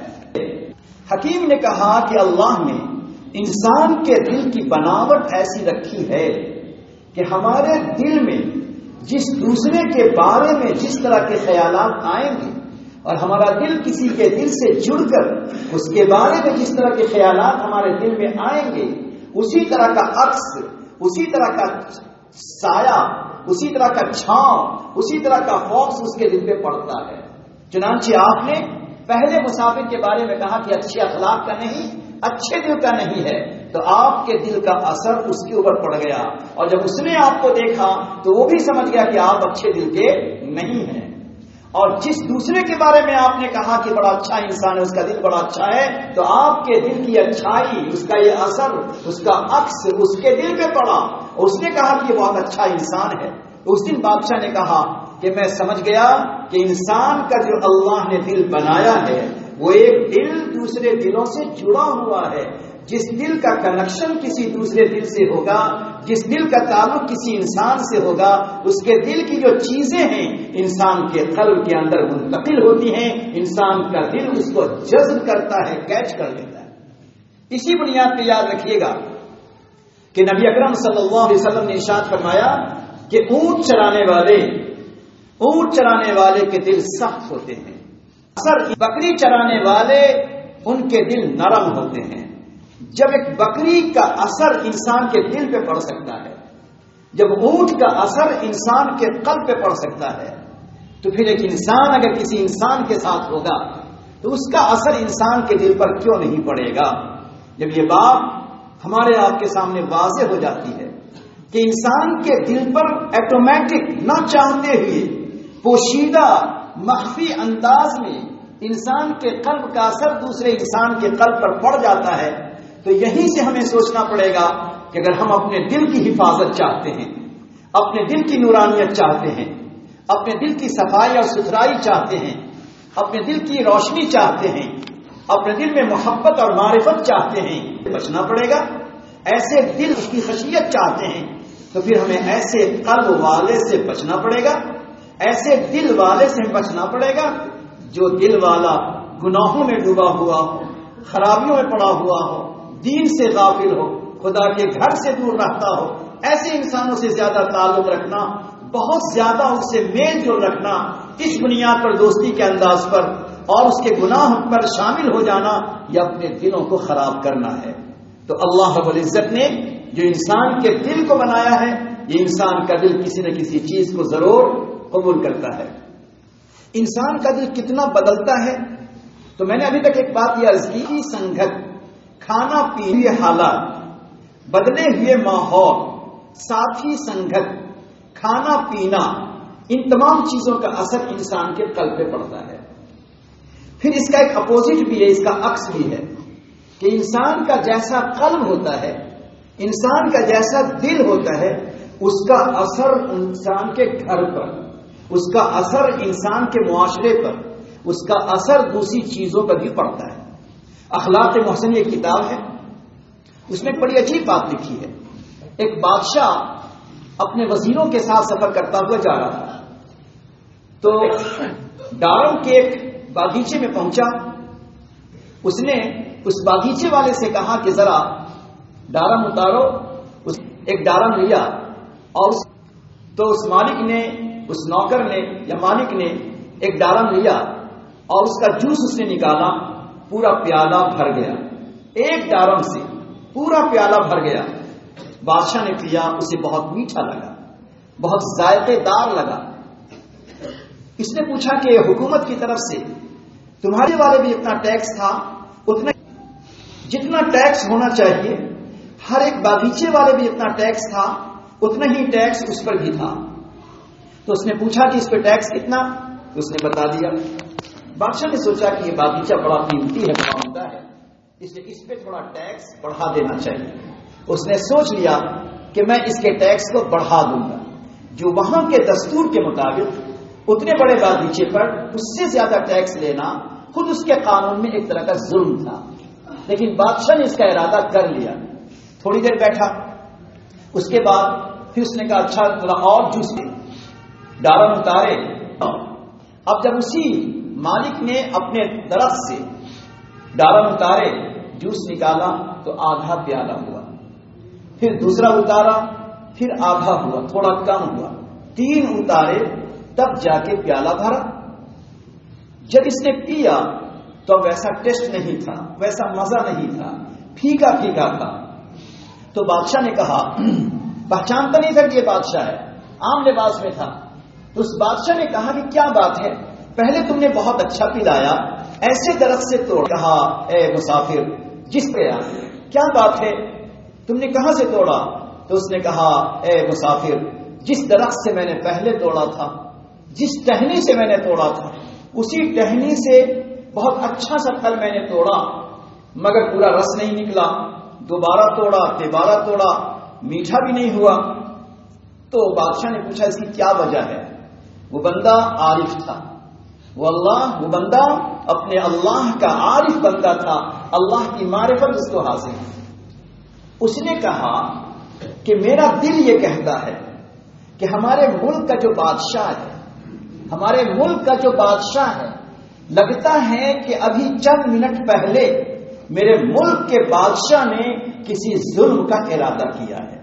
حکیم نے کہا کہ اللہ نے انسان کے دل کی بناوٹ ایسی رکھی ہے کہ ہمارے دل میں جس دوسرے کے بارے میں جس طرح کے خیالات آئیں گے اور ہمارا دل کسی کے دل سے جڑ کر اس کے بارے میں جس طرح کے خیالات ہمارے دل میں آئیں گے, اسی طرح کا عکس, اسی طرح کا سایہ, اسی طرح کا چھاؤں, اسی طرح کا فوکس اس کے دل پہ پڑتا ہے. چنانچہ آپ نے پہلے مسافر کے بارے میں کہا کہ اچھے اخلاق کا نہیں, اچھے دل کا نہیں ہے, تو آپ کے دل کا اثر اس کے اوپر پڑ گیا. اور جب اس نے آپ کو دیکھا تو وہ بھی سمجھ گیا کہ آپ اچھے دل کے نہیں ہیں. اور جس دوسرے کے بارے میں آپ نے کہا کہ بڑا اچھا انسان ہے, اس کا دل بڑا اچھا ہے, تو آپ کے دل کی اچھائی, اس کا یہ اثر, اس کا عکس اس کے دل پہ پڑا. اس نے کہا کہ یہ بہت اچھا انسان ہے. اس دن بادشاہ نے کہا کہ میں سمجھ گیا کہ انسان کا جو اللہ نے دل بنایا ہے وہ ایک دل دوسرے دلوں سے جڑا ہوا ہے. جس دل کا کنیکشن کسی دوسرے دل سے ہوگا, جس دل کا تعلق کسی انسان سے ہوگا, اس کے دل کی جو چیزیں ہیں انسان کے قلب کے اندر منتقل ہوتی ہیں. انسان کا دل اس کو جذب کرتا ہے, کیچ کر لیتا ہے. اسی بنیاد پہ یاد رکھیے گا کہ نبی اکرم صلی اللہ علیہ وسلم نے ارشاد فرمایا کہ اونٹ چرانے والے اونٹ چرانے والے کے دل سخت ہوتے ہیں, اثر بکری چرانے والے ان کے دل نرم ہوتے ہیں. جب ایک بکری کا اثر انسان کے دل پہ پڑ سکتا ہے, جب اونٹ کا اثر انسان کے قلب پہ پڑ سکتا ہے, تو پھر ایک انسان اگر کسی انسان کے ساتھ ہوگا تو اس کا اثر انسان کے دل پر کیوں نہیں پڑے گا؟ جب یہ بات ہمارے آپ کے سامنے واضح ہو جاتی ہے کہ انسان کے دل پر ایٹومیٹک نہ چاہتے ہوئے پوشیدہ مخفی انداز میں انسان کے قلب کا اثر دوسرے انسان کے قلب پر پڑ جاتا ہے, تو یہیں سے ہمیں سوچنا پڑے گا کہ اگر ہم اپنے دل کی حفاظت چاہتے ہیں, اپنے دل کی نورانیت چاہتے ہیں, اپنے دل کی صفائی اور ستھرائی چاہتے ہیں, اپنے دل کی روشنی چاہتے ہیں, اپنے دل میں محبت اور معرفت چاہتے ہیں, بچنا پڑے گا. ایسے دل کی خشیت چاہتے ہیں تو پھر ہمیں ایسے قلب والے سے بچنا پڑے گا, ایسے دل والے سے بچنا پڑے گا جو دل والا گناہوں میں ڈوبا ہوا ہو, خرابیوں میں پڑا ہوا ہو, دین سے غافل ہو, خدا کے گھر سے دور رہتا ہو. ایسے انسانوں سے زیادہ تعلق رکھنا, بہت زیادہ اس سے میل جول رکھنا, اس بنیاد پر دوستی کے انداز پر اور اس کے گناہ پر شامل ہو جانا, یہ اپنے دلوں کو خراب کرنا ہے. تو اللہ رب العزت نے جو انسان کے دل کو بنایا ہے, یہ انسان کا دل کسی نہ کسی چیز کو ضرور قبول کرتا ہے. انسان کا دل کتنا بدلتا ہے, تو میں نے ابھی تک ایک بات یہ عرض کی, سنگت, کھانا پینے حالات, بدلے ہوئے ماحول, ساتھی سنگت, کھانا پینا, ان تمام چیزوں کا اثر انسان کے قلب پہ پڑتا ہے. پھر اس کا ایک اپوزٹ بھی ہے, اس کا عکس بھی ہے کہ انسان کا جیسا قلب ہوتا ہے, انسان کا جیسا دل ہوتا ہے, اس کا اثر انسان کے گھر پر, اس کا اثر انسان کے معاشرے پر, اس کا اثر دوسری چیزوں پر بھی پڑتا ہے. اخلاق محسن یہ کتاب ہے, اس میں بڑی عجیب بات لکھی ہے. ایک بادشاہ اپنے وزیروں کے ساتھ سفر کرتا ہوا جا رہا تھا, تو ڈارم کے ایک باغیچے میں پہنچا. اس نے اس باغیچے والے سے کہا کہ ذرا ڈارم اتارو. اس ایک ڈارم لیا اور اس تو اس مالک نے اس نوکر نے یا مالک نے ایک ڈارم لیا اور اس کا جوس اس نے نکالا. پورا پیالہ بھر گیا. ایک ڈارم سے پورا پیالہ بھر گیا. بادشاہ نے پیا, اسے بہت میٹھا لگا, بہت ذائقے دار لگا. اس نے پوچھا کہ حکومت کی طرف سے تمہارے والے بھی اتنا ٹیکس تھا؟ اتنا جتنا ٹیکس ہونا چاہیے. ہر ایک باغیچے والے بھی اتنا ٹیکس تھا, اتنا ہی ٹیکس اس پر بھی تھا. تو اس نے پوچھا کہ اس پہ ٹیکس کتنا؟ تو اس نے بتا دیا. بادشاہ نے سوچا کہ یہ باغیچہ بڑا قیمتی ہے, بڑا عمدہ ہے, اس لیے اس پہ تھوڑا ٹیکس بڑھا دینا چاہیے. اس نے سوچ لیا کہ میں اس کے ٹیکس کو بڑھا دوں گا. جو وہاں کے دستور کے مطابق اتنے بڑے باغیچے پر اس سے زیادہ ٹیکس لینا خود اس کے قانون میں ایک طرح کا ظلم تھا. لیکن بادشاہ نے اس کا ارادہ کر لیا. تھوڑی دیر بیٹھا, اس کے بعد پھر اس نے کہا اچھا تھوڑا اور جوس دے. ڈارم اتارے. اب جب اسی مالک نے اپنے درخت سے ڈارم اتارے, جوس نکالا تو آدھا پیالہ ہوا. پھر دوسرا اتارا, پھر آدھا ہوا, تھوڑا کم ہوا. تین اتارے تب جا کے پیالہ بھرا. جب اس نے پیا تو ویسا ٹیسٹ نہیں تھا, ویسا مزہ نہیں تھا, پھیکا پھیکا تھا. تو بادشاہ نے کہا, پہچانتا نہیں تھا کہ یہ بادشاہ ہے, عام لباس میں تھا. تو اس بادشاہ نے کہا کہ کیا بات ہے, پہلے تم نے بہت اچھا پلایا, ایسے درخت سے توڑ. کہا اے مسافر جس پہ آ, کیا بات ہے, تم نے کہاں سے توڑا؟ تو اس نے کہا اے مسافر جس درخت سے میں نے پہلے توڑا تھا, جس ٹہنی سے میں نے توڑا تھا, اسی ٹہنی سے بہت اچھا سا پھل میں نے توڑا, مگر پورا رس نہیں نکلا. دوبارہ توڑا, تیبارہ توڑا, میٹھا بھی نہیں ہوا. تو بادشاہ نے پوچھا اس کی کیا وجہ ہے؟ وہ بندہ عارف تھا, وہ اللہ وہ بندہ اپنے اللہ کا عارف بندہ تھا, اللہ کی معرفت اس کو حاصل ہے. اس نے کہا کہ میرا دل یہ کہتا ہے کہ ہمارے ملک کا جو بادشاہ ہے, ہمارے ملک کا جو بادشاہ ہے, لگتا ہے کہ ابھی چند منٹ پہلے میرے ملک کے بادشاہ نے کسی ظلم کا ارادہ کیا ہے.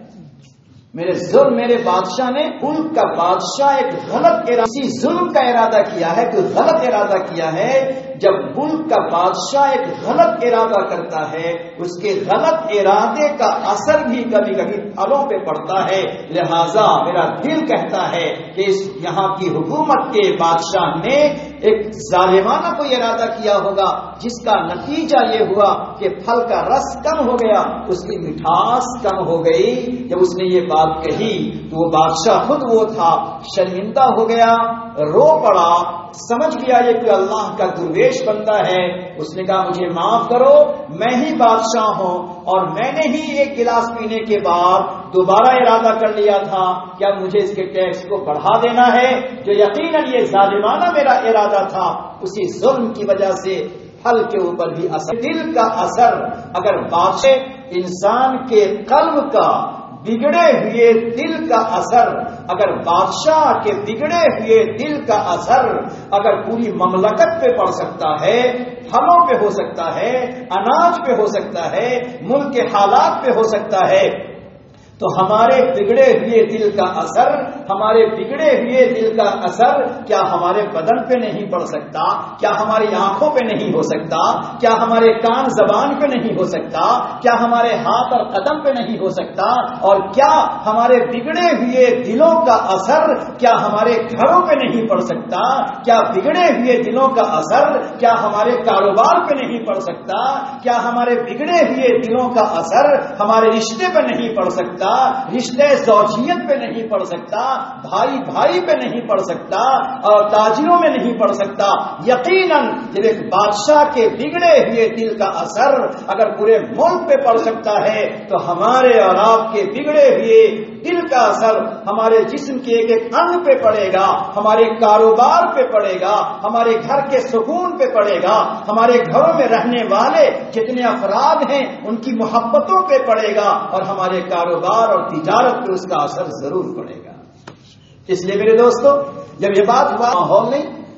میرے ظلم میرے بادشاہ نے ملک کا بادشاہ ایک غلط ارادہ, کسی ظلم کا ارادہ کیا ہے, کوئی غلط ارادہ کیا ہے. جب ملک کا بادشاہ ایک غلط ارادہ کرتا ہے, اس کے غلط ارادے کا اثر بھی کبھی کبھی پھلوں پہ پڑتا ہے. لہذا میرا دل کہتا ہے کہ اس یہاں کی حکومت کے بادشاہ نے ایک ظالمانہ کوئی ارادہ کیا ہوگا, جس کا نتیجہ یہ ہوا کہ پھل کا رس کم ہو گیا, اس کی مٹھاس کم ہو گئی. جب اس نے یہ بات کہی تو وہ بادشاہ خود وہ تھا, شرمندہ ہو گیا, رو پڑا, سمجھ گیا یہ کہ اللہ کا درویش بندہ ہے. اس نے کہا مجھے معاف کرو, میں ہی بادشاہ ہوں اور میں نے ہی ایک گلاس پینے کے بعد دوبارہ ارادہ کر لیا تھا کیا مجھے اس کے ٹیکس کو بڑھا دینا ہے, جو یقیناً یہ ظالمانہ میرا ارادہ تھا. اسی ظلم کی وجہ سے پھل کے اوپر بھی اثر, دل کا اثر. اگر بادشاہ انسان کے قلب کا بگڑے ہوئے دل کا اثر, اگر بادشاہ کے بگڑے ہوئے دل کا اثر اگر پوری مملکت پہ پڑ سکتا ہے, پھلوں پہ ہو سکتا ہے, اناج پہ ہو سکتا ہے, ملک کے حالات پہ ہو سکتا ہے, تو ہمارے بگڑے ہوئے دل کا اثر, ہمارے بگڑے ہوئے دل کا اثر کیا ہمارے بدن پہ نہیں پڑ سکتا؟ کیا ہماری آنکھوں پہ نہیں ہو سکتا؟ کیا ہمارے کان زبان پہ نہیں ہو سکتا؟ کیا ہمارے ہاتھ اور قدم پہ نہیں ہو سکتا؟ اور کیا ہمارے بگڑے ہوئے دلوں کا اثر کیا ہمارے گھروں پہ نہیں پڑ سکتا؟ کیا بگڑے ہوئے دلوں کا اثر کیا ہمارے کاروبار پہ نہیں پڑ سکتا؟ کیا ہمارے بگڑے ہوئے دلوں کا اثر ہمارے رشتے پہ نہیں پڑ سکتا؟ رشتے زوجیت پہ نہیں پڑ سکتا, بھائی بھائی پہ نہیں پڑ سکتا, اور تاجروں میں نہیں پڑ سکتا؟ یقیناً جب ایک بادشاہ کے بگڑے ہوئے دل کا اثر اگر پورے ملک پہ پڑ سکتا ہے تو ہمارے اور آپ کے بگڑے ہوئے دل کا اثر ہمارے جسم کے ایک ایک انگ پہ پڑے گا, ہمارے کاروبار پہ پڑے گا, ہمارے گھر کے سکون پہ پڑے گا, ہمارے گھروں میں رہنے والے جتنے افراد ہیں ان کی محبتوں پہ پڑے گا, اور ہمارے کاروبار اور تجارت پہ اس کا اثر ضرور پڑے گا. اس لیے میرے دوستو, جب یہ بات ہوا ماحول نہیں,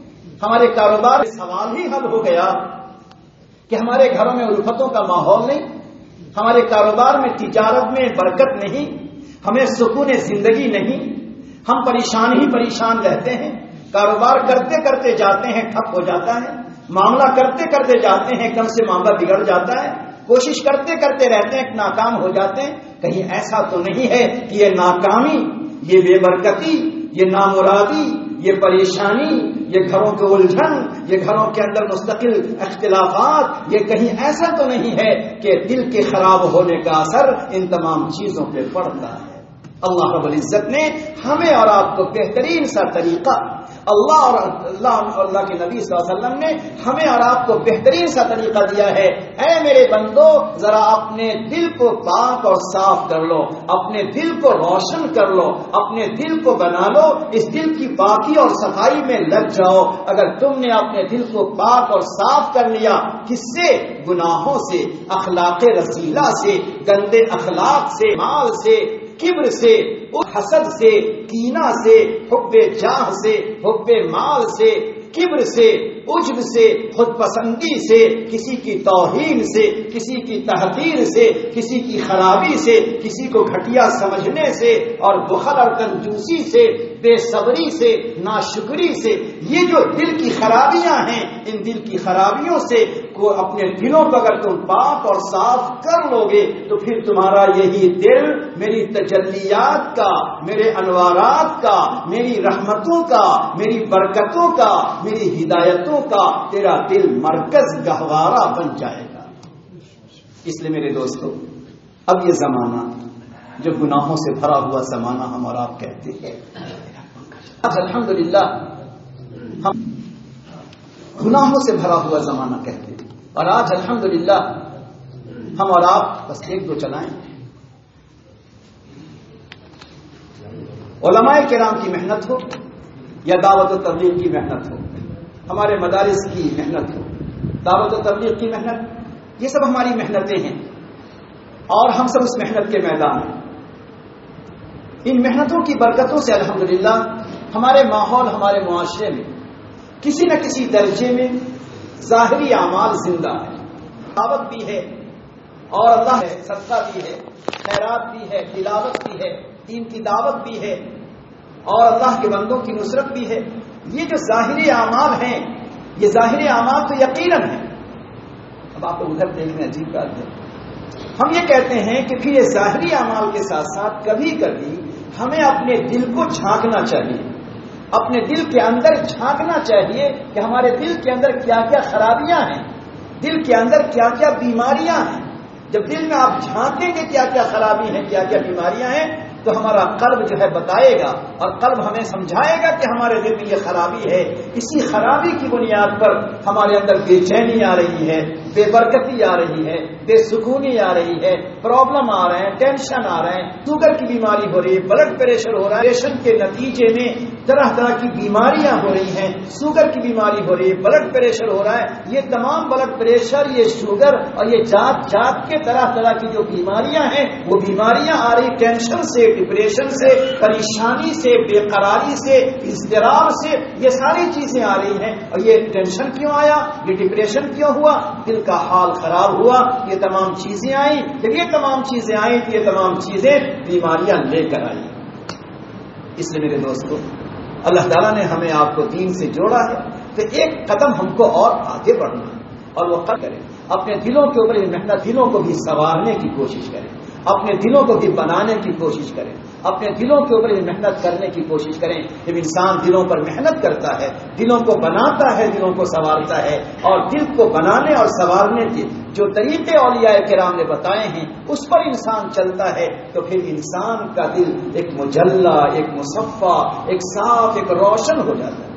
ہمارے کاروبار میں سوال ہی حل ہو گیا کہ ہمارے گھروں میں الفتوں کا ماحول نہیں، ہمارے کاروبار میں تجارت میں برکت نہیں، ہمیں سکون زندگی نہیں، ہم پریشان ہی پریشان رہتے ہیں، کاروبار کرتے کرتے جاتے ہیں ٹھپ ہو جاتا ہے، معاملہ کرتے کرتے جاتے ہیں کم سے معاملہ بگڑ جاتا ہے، کوشش کرتے کرتے رہتے ہیں ناکام ہو جاتے ہیں۔ کہیں ایسا تو نہیں ہے کہ یہ ناکامی، یہ بے برکتی، یہ نامرادی، یہ پریشانی، یہ گھروں کے الجھن، یہ گھروں کے اندر مستقل اختلافات، یہ کہیں ایسا تو نہیں ہے کہ دل کے خراب ہونے کا اثر ان تمام چیزوں پہ پڑتا ہے؟ اللہ رب العزت نے ہمیں اور آپ کو بہترین سا طریقہ، اللہ اور اللہ اور اللہ کے نبی صلی اللہ علیہ وسلم نے ہمیں اور آپ کو بہترین سا طریقہ دیا ہے۔ اے میرے بندو، ذرا اپنے دل کو پاک اور صاف کر لو، اپنے دل کو روشن کر لو، اپنے دل کو بنا لو، اس دل کی پاکی اور صفائی میں لگ جاؤ۔ اگر تم نے اپنے دل کو پاک اور صاف کر لیا، کس سے؟ گناہوں سے، اخلاق رذیلہ سے، گندے اخلاق سے، مال سے، کبر سے، حسد سے، کینہ سے، حب جاہ سے، حب مال سے، کبر سے، عجب سے، خود پسندی سے، کسی کی توہین سے، کسی کی تحقیر سے، کسی کی خرابی سے، کسی کو گھٹیا سمجھنے سے، اور بخل اور کنجوسی سے، بے صبری سے، ناشکری سے، یہ جو دل کی خرابیاں ہیں، ان دل کی خرابیوں سے کو اپنے دلوں کو اگر تم پاک اور صاف کر لو گے تو پھر تمہارا یہی دل میری تجلیات کا، میرے انوارات کا، میری رحمتوں کا، میری برکتوں کا، میری ہدایتوں کا، تیرا دل مرکز گہوارہ بن جائے گا۔ اس لیے میرے دوستو، اب یہ زمانہ جو گناہوں سے بھرا ہوا زمانہ ہم اور آپ کہتے ہیں، اب الحمدللہ ہم گناہوں سے بھرا ہوا زمانہ کہتے ہیں، اور آج الحمدللہ ہم اور آپ بس ایک دو چلائیں، علماء کرام کی محنت ہو یا دعوت و تبلیغ کی محنت ہو، ہمارے مدارس کی محنت ہو، دعوت و تبلیغ کی محنت، یہ سب ہماری محنتیں ہیں اور ہم سب اس محنت کے میدان ہیں۔ ان محنتوں کی برکتوں سے الحمدللہ ہمارے ماحول، ہمارے معاشرے میں کسی نہ کسی درجے میں ظاہری اعمال زندہ ہے، دعوت بھی ہے اور اللہ ہے، صدقہ بھی ہے، خیرات بھی ہے، تلاوت بھی ہے، دین کی دعوت بھی ہے، اور اللہ کے بندوں کی نصرت بھی ہے۔ یہ جو ظاہری اعمال ہیں، یہ ظاہری اعمال تو یقیناً ہیں۔ اب آپ کو ادھر دیکھنے عجیب بات ہے، ہم یہ کہتے ہیں کہ پھر یہ ظاہری اعمال کے ساتھ ساتھ کبھی کبھی ہمیں اپنے دل کو جھانکنا چاہیے، اپنے دل کے اندر جھانکنا چاہیے کہ ہمارے دل کے اندر کیا کیا خرابیاں ہیں، دل کے اندر کیا کیا بیماریاں ہیں۔ جب دل میں آپ جھانکیں گے کیا کیا خرابی ہیں، کیا کیا بیماریاں ہیں، تو ہمارا قلب جو ہے بتائے گا، اور قلب ہمیں سمجھائے گا کہ ہمارے دل میں یہ خرابی ہے۔ اسی خرابی کی بنیاد پر ہمارے اندر بے چینی آ رہی ہے، بے برکتی آ رہی ہے، بے سکونی آ رہی ہے، پرابلم آ رہے ہیں، ٹینشن آ رہے ہیں، شوگر کی بیماری ہو رہی ہے، بلڈ پریشر ہو رہا ہے، پریشن کے نتیجے میں طرح طرح کی بیماریاں ہو رہی ہیں، شوگر کی بیماری ہو رہی ہے، بلڈ پریشر ہو رہا ہے۔ یہ تمام بلڈ پریشر، یہ شوگر اور یہ جات جات کے طرح طرح کی جو بیماریاں ہیں، وہ بیماریاں آ رہی ٹینشن سے، ڈپریشن سے، پریشانی سے، بے قراری سے، اضطراب سے، یہ ساری چیزیں آ رہی ہیں۔ اور یہ ٹینشن کیوں آیا، یہ ڈپریشن کیوں ہوا، دل کا حال خراب ہوا، یہ تمام چیزیں آئیں۔ جب یہ تمام چیزیں آئیں تو یہ تمام چیزیں بیماریاں لے کر آئیں۔ اس لیے میرے دوستو، اللہ تعالیٰ نے ہمیں آپ کو دین سے جوڑا ہے تو ایک قدم ہم کو اور آگے بڑھنا ہے، اور وہ قدم کریں، اپنے دلوں کے اوپر محنت، دلوں کو بھی سنوارنے کی کوشش کریں، اپنے دلوں کو بھی بنانے کی کوشش کریں، اپنے دلوں کے اوپر محنت کرنے کی کوشش کریں۔ جب انسان دلوں پر محنت کرتا ہے، دلوں کو بناتا ہے، دلوں کو سنوارتا ہے، اور دل کو بنانے اور سنوارنے کے جو طریقے اولیاء کرام نے بتائے ہیں اس پر انسان چلتا ہے، تو پھر انسان کا دل ایک مجلہ، ایک مصفہ، ایک صاف، ایک روشن ہو جاتا ہے۔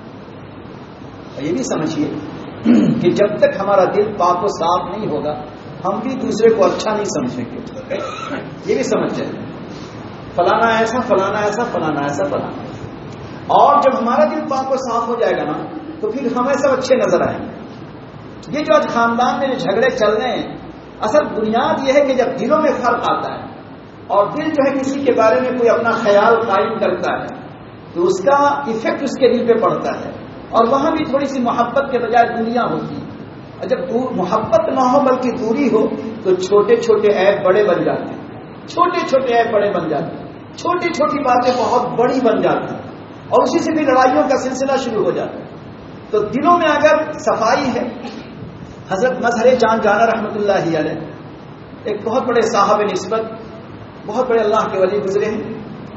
اور یہ بھی سمجھیے کہ جب تک ہمارا دل پاک و صاف نہیں ہوگا ہم بھی دوسرے کو اچھا نہیں سمجھیں گے۔ یہ بھی سمجھ جائیں، فلانا ایسا، فلانا ایسا، فلانا ایسا، فلانا ایسا۔ اور جب ہمارا دل پاک و صاف ہو جائے گا نا تو پھر ہمیں سب اچھے نظر آئیں گے۔ یہ جو آج خاندان میں جو جھگڑے چل رہے ہیں، اصل بنیاد یہ ہے کہ جب دلوں میں فرق آتا ہے اور دل جو ہے کسی کے بارے میں کوئی اپنا خیال قائم کرتا ہے تو اس کا ایفیکٹ اس کے دل پہ پڑتا ہے، اور وہاں بھی تھوڑی سی محبت کے بجائے دوریاں ہوتی ہیں. اور جب دور محبت نہ ہو بلکہ دوری ہو تو چھوٹے چھوٹے عیب بڑے بن جاتے ہیں, چھوٹے چھوٹے عیب بڑے بن جاتے ہیں, چھوٹی چھوٹی باتیں بہت بڑی بن جاتی ہیں, اور اسی سے بھی لڑائیوں کا سلسلہ شروع ہو جاتا ہے. تو دلوں میں اگر صفائی ہے, حضرت مظہر جان جانا رحمۃ اللہ علیہ ایک بہت بڑے صاحب نسبت, بہت بڑے اللہ کے ولی گزرے ہیں.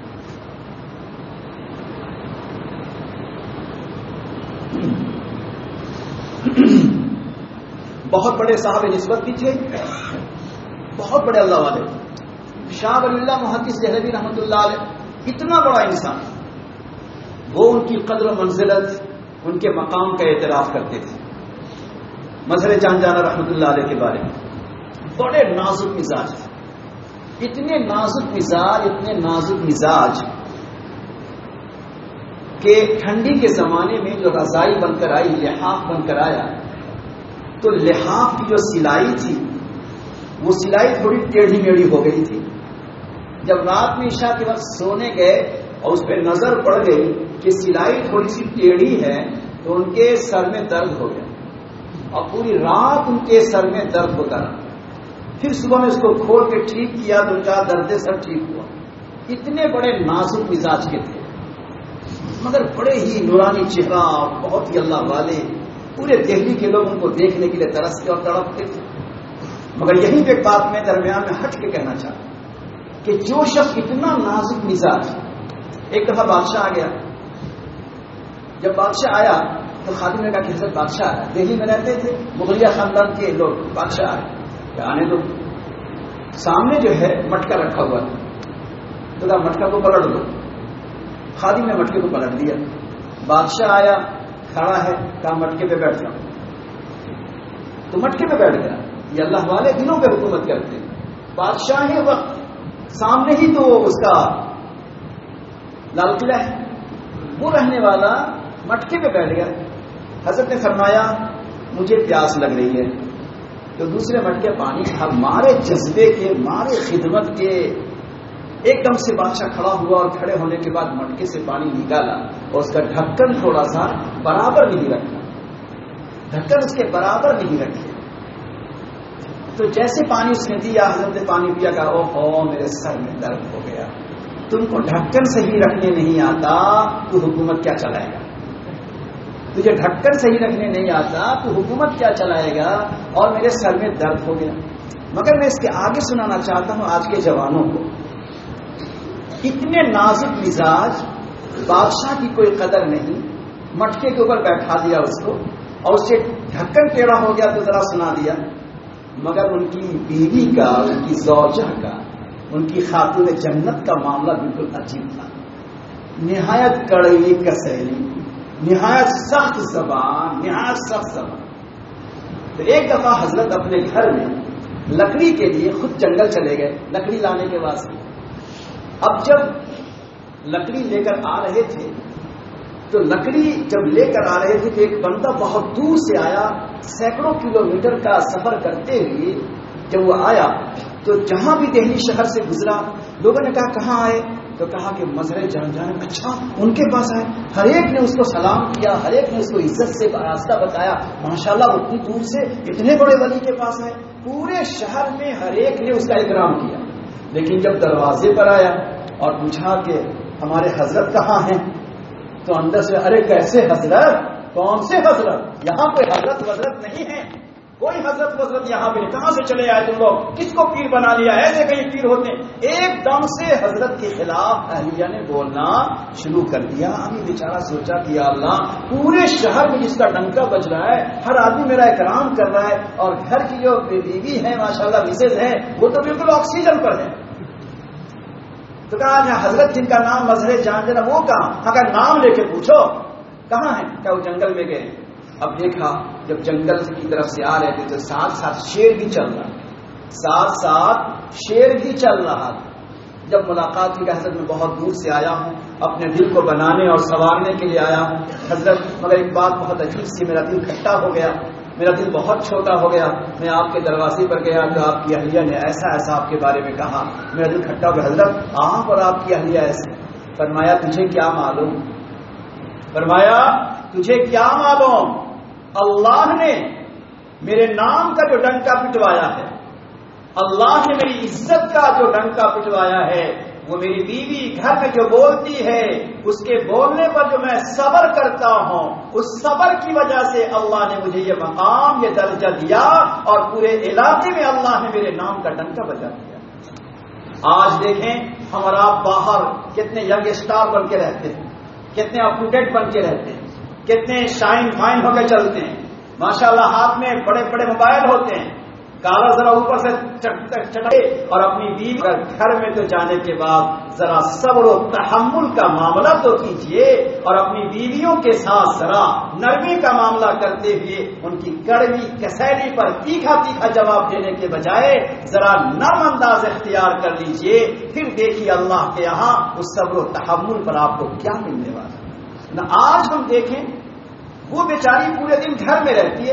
بہت بڑے صاحب نسبت بھی تھے, بہت بڑے اللہ والے. شاہ ولی اللہ محدث دہلوی رحمۃ اللہ علیہ, اتنا بڑا انسان, وہ ان کی قدر و منزلت, ان کے مقام کا اعتراف کرتے تھے. مظہر جان جانا رحمۃ اللہ علیہ کے بارے میں بڑے نازک مزاج تھے, اتنے نازک مزاج, اتنے نازک مزاج کہ ٹھنڈی کے زمانے میں جو رضائی بن کر آئی, لحاف بن کر آیا, تو لحاف کی جو سلائی تھی وہ سلائی تھوڑی ٹیڑھی میڑھی ہو گئی تھی. جب رات میں عشاء کے وقت سونے گئے اور اس پہ نظر پڑ گئی کہ سلائی تھوڑی سی ٹیڑھی ہے, تو ان کے سر میں درد ہو گیا, اور پوری رات ان کے سر میں درد ہوتا رہا. پھر صبح میں اس کو کھول کے ٹھیک کیا تو کیا درد سر ٹھیک ہوا. اتنے بڑے نازک مزاج کے تھے, مگر بڑے ہی نورانی چہرہ, بہت ہی اللہ والے. پورے دہلی کے لوگ ان کو دیکھنے کے لیے ترستے اور تڑپتے تھے. مگر یہیں پہ بات میں درمیان میں ہٹ کے کہنا چاہتا ہوں کہ جو شخص اتنا نازک مزاج, ایک دفعہ بادشاہ آ گیا. جب بادشاہ آیا تو خادم نے کہا کہ حضرت بادشاہ آیا. دہلی میں رہتے تھے مغلیہ خاندان کے لوگ, بادشاہ آئے کہ آنے دو. سامنے جو ہے مٹکا رکھا ہوا تھا, تو کہا مٹکا کو پلٹ دو. خادم نے مٹکے کو پلٹ دیا. بادشاہ آیا, کھڑا ہے, کہا مٹکے پہ بیٹھ جاؤ, تو مٹکے پہ بیٹھ گیا. یہ اللہ والے دنوں پہ حکومت کرتے ہیں. بادشاہ وقت سامنے ہی تو اس کا لال قلعہ ہے, وہ رہنے والا مٹکے پہ بیٹھ گیا. حضرت نے فرمایا مجھے پیاس لگ رہی ہے, تو دوسرے مٹکے پانی تھا. مارے جذبے کے, مارے خدمت کے, ایک دم سے بادشاہ کھڑا ہوا اور کھڑے ہونے کے بعد مٹکے سے پانی نکالا اور اس کا ڈھکن تھوڑا سا برابر نہیں رکھا, ڈھکن اس کے برابر نہیں رکھے. تو جیسے پانی اس نے دیا, حضرت نے پانی پیا, کہا او ہو میرے سر میں درد ہو گیا. تم کو ڈھکن صحیح رکھنے نہیں آتا تو حکومت کیا چلائے گا؟ تجھے ڈھکن صحیح رکھنے نہیں آتا تو حکومت کیا چلائے گا؟ اور میرے سر میں درد ہو گیا. مگر میں اس کے آگے سنانا چاہتا ہوں آج کے جوانوں کو, اتنے نازک مزاج, بادشاہ کی کوئی قدر نہیں, مٹکے کے اوپر بیٹھا دیا اس کو, اور اس سے ڈھکن ٹیڑھا ہو گیا تو ذرا سنا دیا. مگر ان کی بیوی کا, ان کی زوجہ کا, ان کی خاتون جنت کا معاملہ بالکل عجیب تھا. نہایت کڑوی کسیلی, نہایت سخت زبان, نہایت سخت زبان. تو ایک دفعہ حضرت اپنے گھر میں لکڑی کے لیے خود جنگل چلے گئے, لکڑی لانے کے واسطے. اب جب لکڑی لے کر آ رہے تھے تو لکڑی جب لے کر آ رہے تھے تو ایک بندہ بہت دور سے آیا, سینکڑوں کلومیٹر کا سفر کرتے ہوئے جب وہ آیا تو جہاں بھی دہلی شہر سے گزرا لوگوں نے کہا کہاں آئے, تو کہا کہ مظہر جان جان. اچھا ان کے پاس آئے. ہر ایک نے اس کو سلام کیا, ہر ایک نے اس کو عزت سے راستہ بتایا. ماشاءاللہ اتنی دور سے اتنے بڑے ولی کے پاس آئے. پورے شہر میں ہر ایک نے اس کا اکرام کیا. لیکن جب دروازے پر آیا اور پوچھا کہ ہمارے حضرت کہاں ہیں, تو اندر سے ارے کیسے حضرت, کون سے حضرت, یہاں کوئی حضرت وزرت نہیں ہے, کوئی حضرت وزرت یہاں پہ. کہاں سے چلے آئے تم لوگ, کس کو پیر بنا لیا, ایسے کہیں پیر ہوتے ہیں. ایک دم سے حضرت کے خلاف اہلیہ نے بولنا شروع کر دیا. ابھی بیچارہ سوچا کہ یا اللہ, پورے شہر میں جس کا ڈنکا بج رہا ہے, ہر آدمی میرا اکرام کر رہا ہے, اور گھر کی جو بیوی ہے ماشاءاللہ مسز ہے وہ تو بالکل آکسیجن پر ہے. تو کہا حضرت جن کا نام مظہر جان جانا وہ کہاں, اگر نام لے کے پوچھو کہاں ہے, کیا وہ جنگل میں گئے. اب دیکھا جب جنگل کی طرف سے آ رہے تھے تو ساتھ ساتھ شیر بھی چل رہا, ساتھ ساتھ شیر بھی چل رہا. جب ملاقات کی حضرت میں بہت دور سے آیا ہوں, اپنے دل کو بنانے اور سنوارنے کے لیے آیا ہوں حضرت, مگر ایک بات بہت عجیب سی, میرا دل کھٹا ہو گیا, میرا دل بہت چھوٹا ہو گیا. میں آپ کے دروازے پر گیا تو آپ کی اہلیہ نے ایسا ایسا آپ کے بارے میں کہا. میرا دل کھٹا ہو گیا. حضرت آپ اور آپ کی اہلیہ ایسے. فرمایا تجھے کیا معلوم, فرمایا تجھے کیا معلوم اللہ نے میرے نام کا جو ڈنکا پٹوایا ہے، اللہ نے میری عزت کا جو ڈنکا پٹوایا ہے، وہ میری بیوی گھر میں جو بولتی ہے اس کے بولنے پر جو میں صبر کرتا ہوں، اس صبر کی وجہ سے اللہ نے مجھے یہ مقام، یہ درجہ دیا، اور پورے علاقے میں اللہ نے میرے نام کا ڈنکا بجا دیا۔ آج دیکھیں ہم اور آپ باہر کتنے ینگ اسٹار بن کے رہتے ہیں، کتنے اپ ٹو ڈیٹ بن کے رہتے ہیں، کتنے شائن فائن ہو کے چلتے ہیں، ماشاءاللہ ہاتھ میں بڑے بڑے موبائل ہوتے ہیں، کالا ذرا اوپر سے چٹے، اور اپنی بیوی گھر میں تو جانے کے بعد ذرا صبر و تحمل کا معاملہ تو کیجئے، اور اپنی بیویوں کے ساتھ ذرا نرمی کا معاملہ کرتے ہوئے ان کی کڑوی کسیلی پر تیکھا تیکھا جواب دینے کے بجائے ذرا نرم انداز اختیار کر لیجئے، پھر دیکھیے اللہ کے یہاں اس صبر و تحمل پر آپ کو کیا ملنے والا نہ۔ آج ہم دیکھیں وہ بیچاری پورے دن گھر میں رہتی ہے،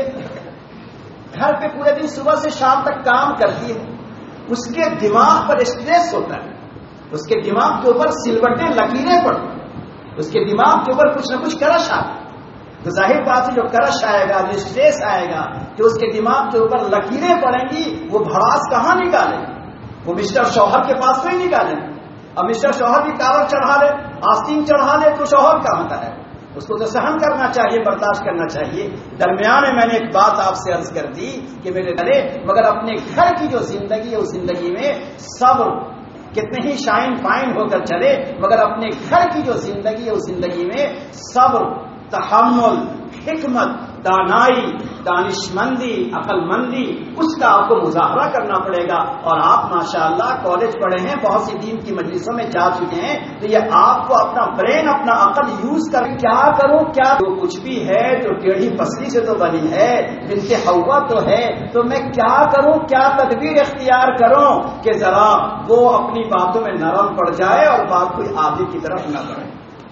گھر پہ پورے دن صبح سے شام تک کام کرتی ہے، اس کے دماغ پر اسٹریس ہوتا ہے، اس کے دماغ کے اوپر سلوٹیں لکیریں پڑتی ہیں، اس کے دماغ کے اوپر کچھ نہ کچھ کرش آتا ہے۔ تو ظاہر بات ہے جو کرش آئے گا، جو اسٹریس آئے گا، جو اس کے دماغ کے اوپر لکیریں پڑیں گی، وہ بھڑاس کہاں نکالیں گے؟ وہ مسٹر شوہر کے پاس تو ہی نکالیں گے۔ اب مسٹر شوہر بھی کاور چڑھا لے، آستین چڑھا لے تو شوہر کہاں کا ہے؟ اس کو تو سہن کرنا چاہیے، برداشت کرنا چاہیے۔ درمیان میں میں نے ایک بات آپ سے عرض کر دی کہ میرے گھرے مگر اپنے گھر کی جو زندگی ہے اس زندگی میں صبر، کتنے ہی شائن فائن ہو کر چلے مگر اپنے گھر کی جو زندگی ہے اس زندگی میں صبر، تحمل، حکمت، دانائی، دانشمندی، عقل مندی، اس کا آپ کو مظاہرہ کرنا پڑے گا۔ اور آپ ماشاءاللہ کالج پڑھے ہیں، بہت سی دین کی مجلسوں میں جا چکے ہیں، تو یہ آپ کو اپنا برین، اپنا عقل یوز کر کیا کروں، کیا جو کچھ بھی ہے جو ٹیڑھی پسلی سے تو بنی ہے، بنت حوا تو ہے، تو میں کیا کروں، کیا تدبیر اختیار کروں کہ ذرا وہ اپنی باتوں میں نرم پڑ جائے اور بات کوئی آگے کی طرف نہ بڑھے۔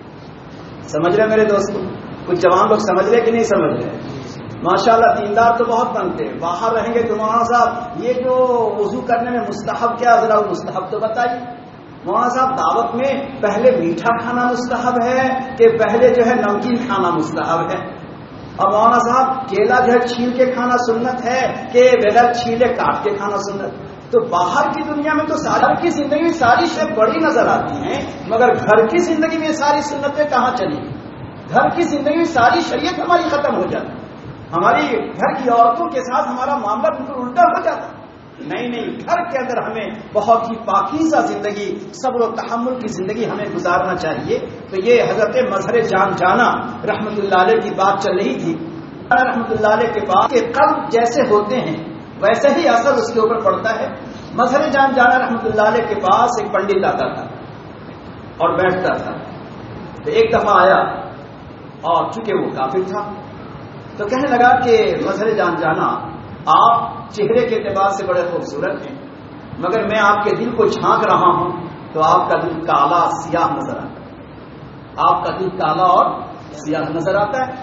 سمجھ رہے میرے دوستوں؟ کچھ جوان لوگ سمجھ رہے کہ نہیں سمجھ رہے؟ ماشاءاللہ دیندار تو بہت بنتے ہیں، باہر رہیں گے تو مولانا صاحب یہ جو وضو کرنے میں مستحب کیا، ذرا وہ مستحب تو بتائیے۔ مولانا صاحب دعوت میں پہلے میٹھا کھانا مستحب ہے کہ پہلے جو ہے نمکین کھانا مستحب ہے؟ اور مولانا صاحب کیلا جو ہے چھیل کے کھانا سنت ہے کہ بغیر چھیلے کاٹ کے کھانا سنت؟ تو باہر کی دنیا میں تو ساری کی زندگی میں ساری شے بڑی نظر آتی ہیں، مگر گھر کی زندگی میں ساری سنتیں کہاں چلی؟ گھر کی زندگی میں ساری شریعت ہماری ختم ہو جاتی، ہماری گھر کی عورتوں کے ساتھ ہمارا معاملہ بالکل الٹا ہو جاتا۔ نہیں نہیں، گھر کے اندر ہمیں بہت ہی پاکیزہ زندگی، صبر و تحمل کی زندگی ہمیں گزارنا چاہیے۔ تو یہ حضرت مظہر جان جانا رحمۃ اللہ علیہ کی بات چل رہی تھی، رحمۃ اللہ علیہ کے پاس کہ قلب جیسے ہوتے ہیں ویسے ہی اثر اس کے اوپر پڑتا ہے۔ مظہر جان جانا رحمۃ اللہ علیہ کے پاس ایک پنڈت آتا تھا اور بیٹھتا تھا، تو ایک دفعہ آیا اور چونکہ وہ کافر تھا تو کہنے لگا کہ مظہر جان جانا آپ چہرے کے اعتبار سے بڑے خوبصورت ہیں، مگر میں آپ کے دل کو جھانک رہا ہوں تو آپ کا دل کالا سیاہ نظر آتا ہے، آپ کا دل کالا اور سیاہ نظر آتا ہے،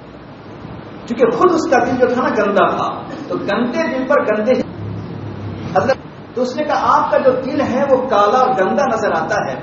کیونکہ خود اس کا دل جو تھا نا گندا تھا، تو گندے دل پر گندے حضرت تو اس نے کہا آپ کا جو دل ہے وہ کالا اور گندا نظر آتا ہے۔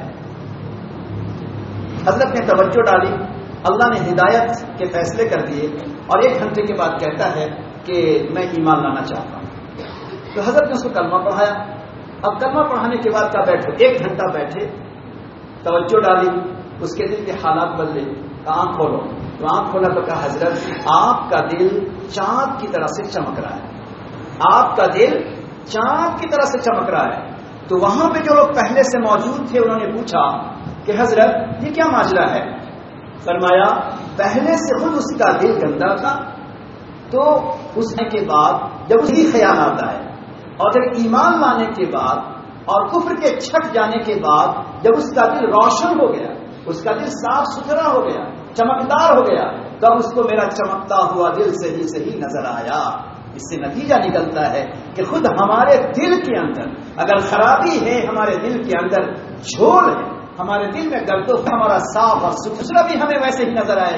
حضرت نے توجہ ڈالی، اللہ نے ہدایت کے فیصلے کر دیے، اور ایک گھنٹے کے بعد کہتا ہے کہ میں ایمان لانا چاہتا ہوں۔ تو حضرت نے اس کو کلمہ پڑھایا۔ اب کلمہ پڑھانے کے بعد کہا بیٹھو، ایک گھنٹہ بیٹھے، توجہ ڈالی، اس کے دل کے حالات بدلے، آنکھ کھولو، تو آنکھ کھولا تو کہا حضرت آپ کا دل چاند کی طرح سے چمک رہا ہے، آپ کا دل چاند کی طرح سے چمک رہا ہے۔ تو وہاں پہ جو لوگ پہلے سے موجود تھے انہوں نے پوچھا کہ حضرت یہ کیا ماجرا ہے؟ فرمایا پہلے سے خود اس کا دل گندا تھا، تو اس کے بعد جب اسی خیال آتا ہے، اور جب ایمان لانے کے بعد اور کفر کے چھٹ جانے کے بعد جب اس کا دل روشن ہو گیا، اس کا دل صاف ستھرا ہو گیا، چمکدار ہو گیا، تب اس کو میرا چمکتا ہوا دل صحیح صحیح نظر آیا۔ اس سے نتیجہ نکلتا ہے کہ خود ہمارے دل کے اندر اگر خرابی ہے، ہمارے دل کے اندر جھول ہے، ہمارے دل میں گرد و ہمارا صاف اور ستھرا بھی ہمیں ویسے ہی نظر آئے گا۔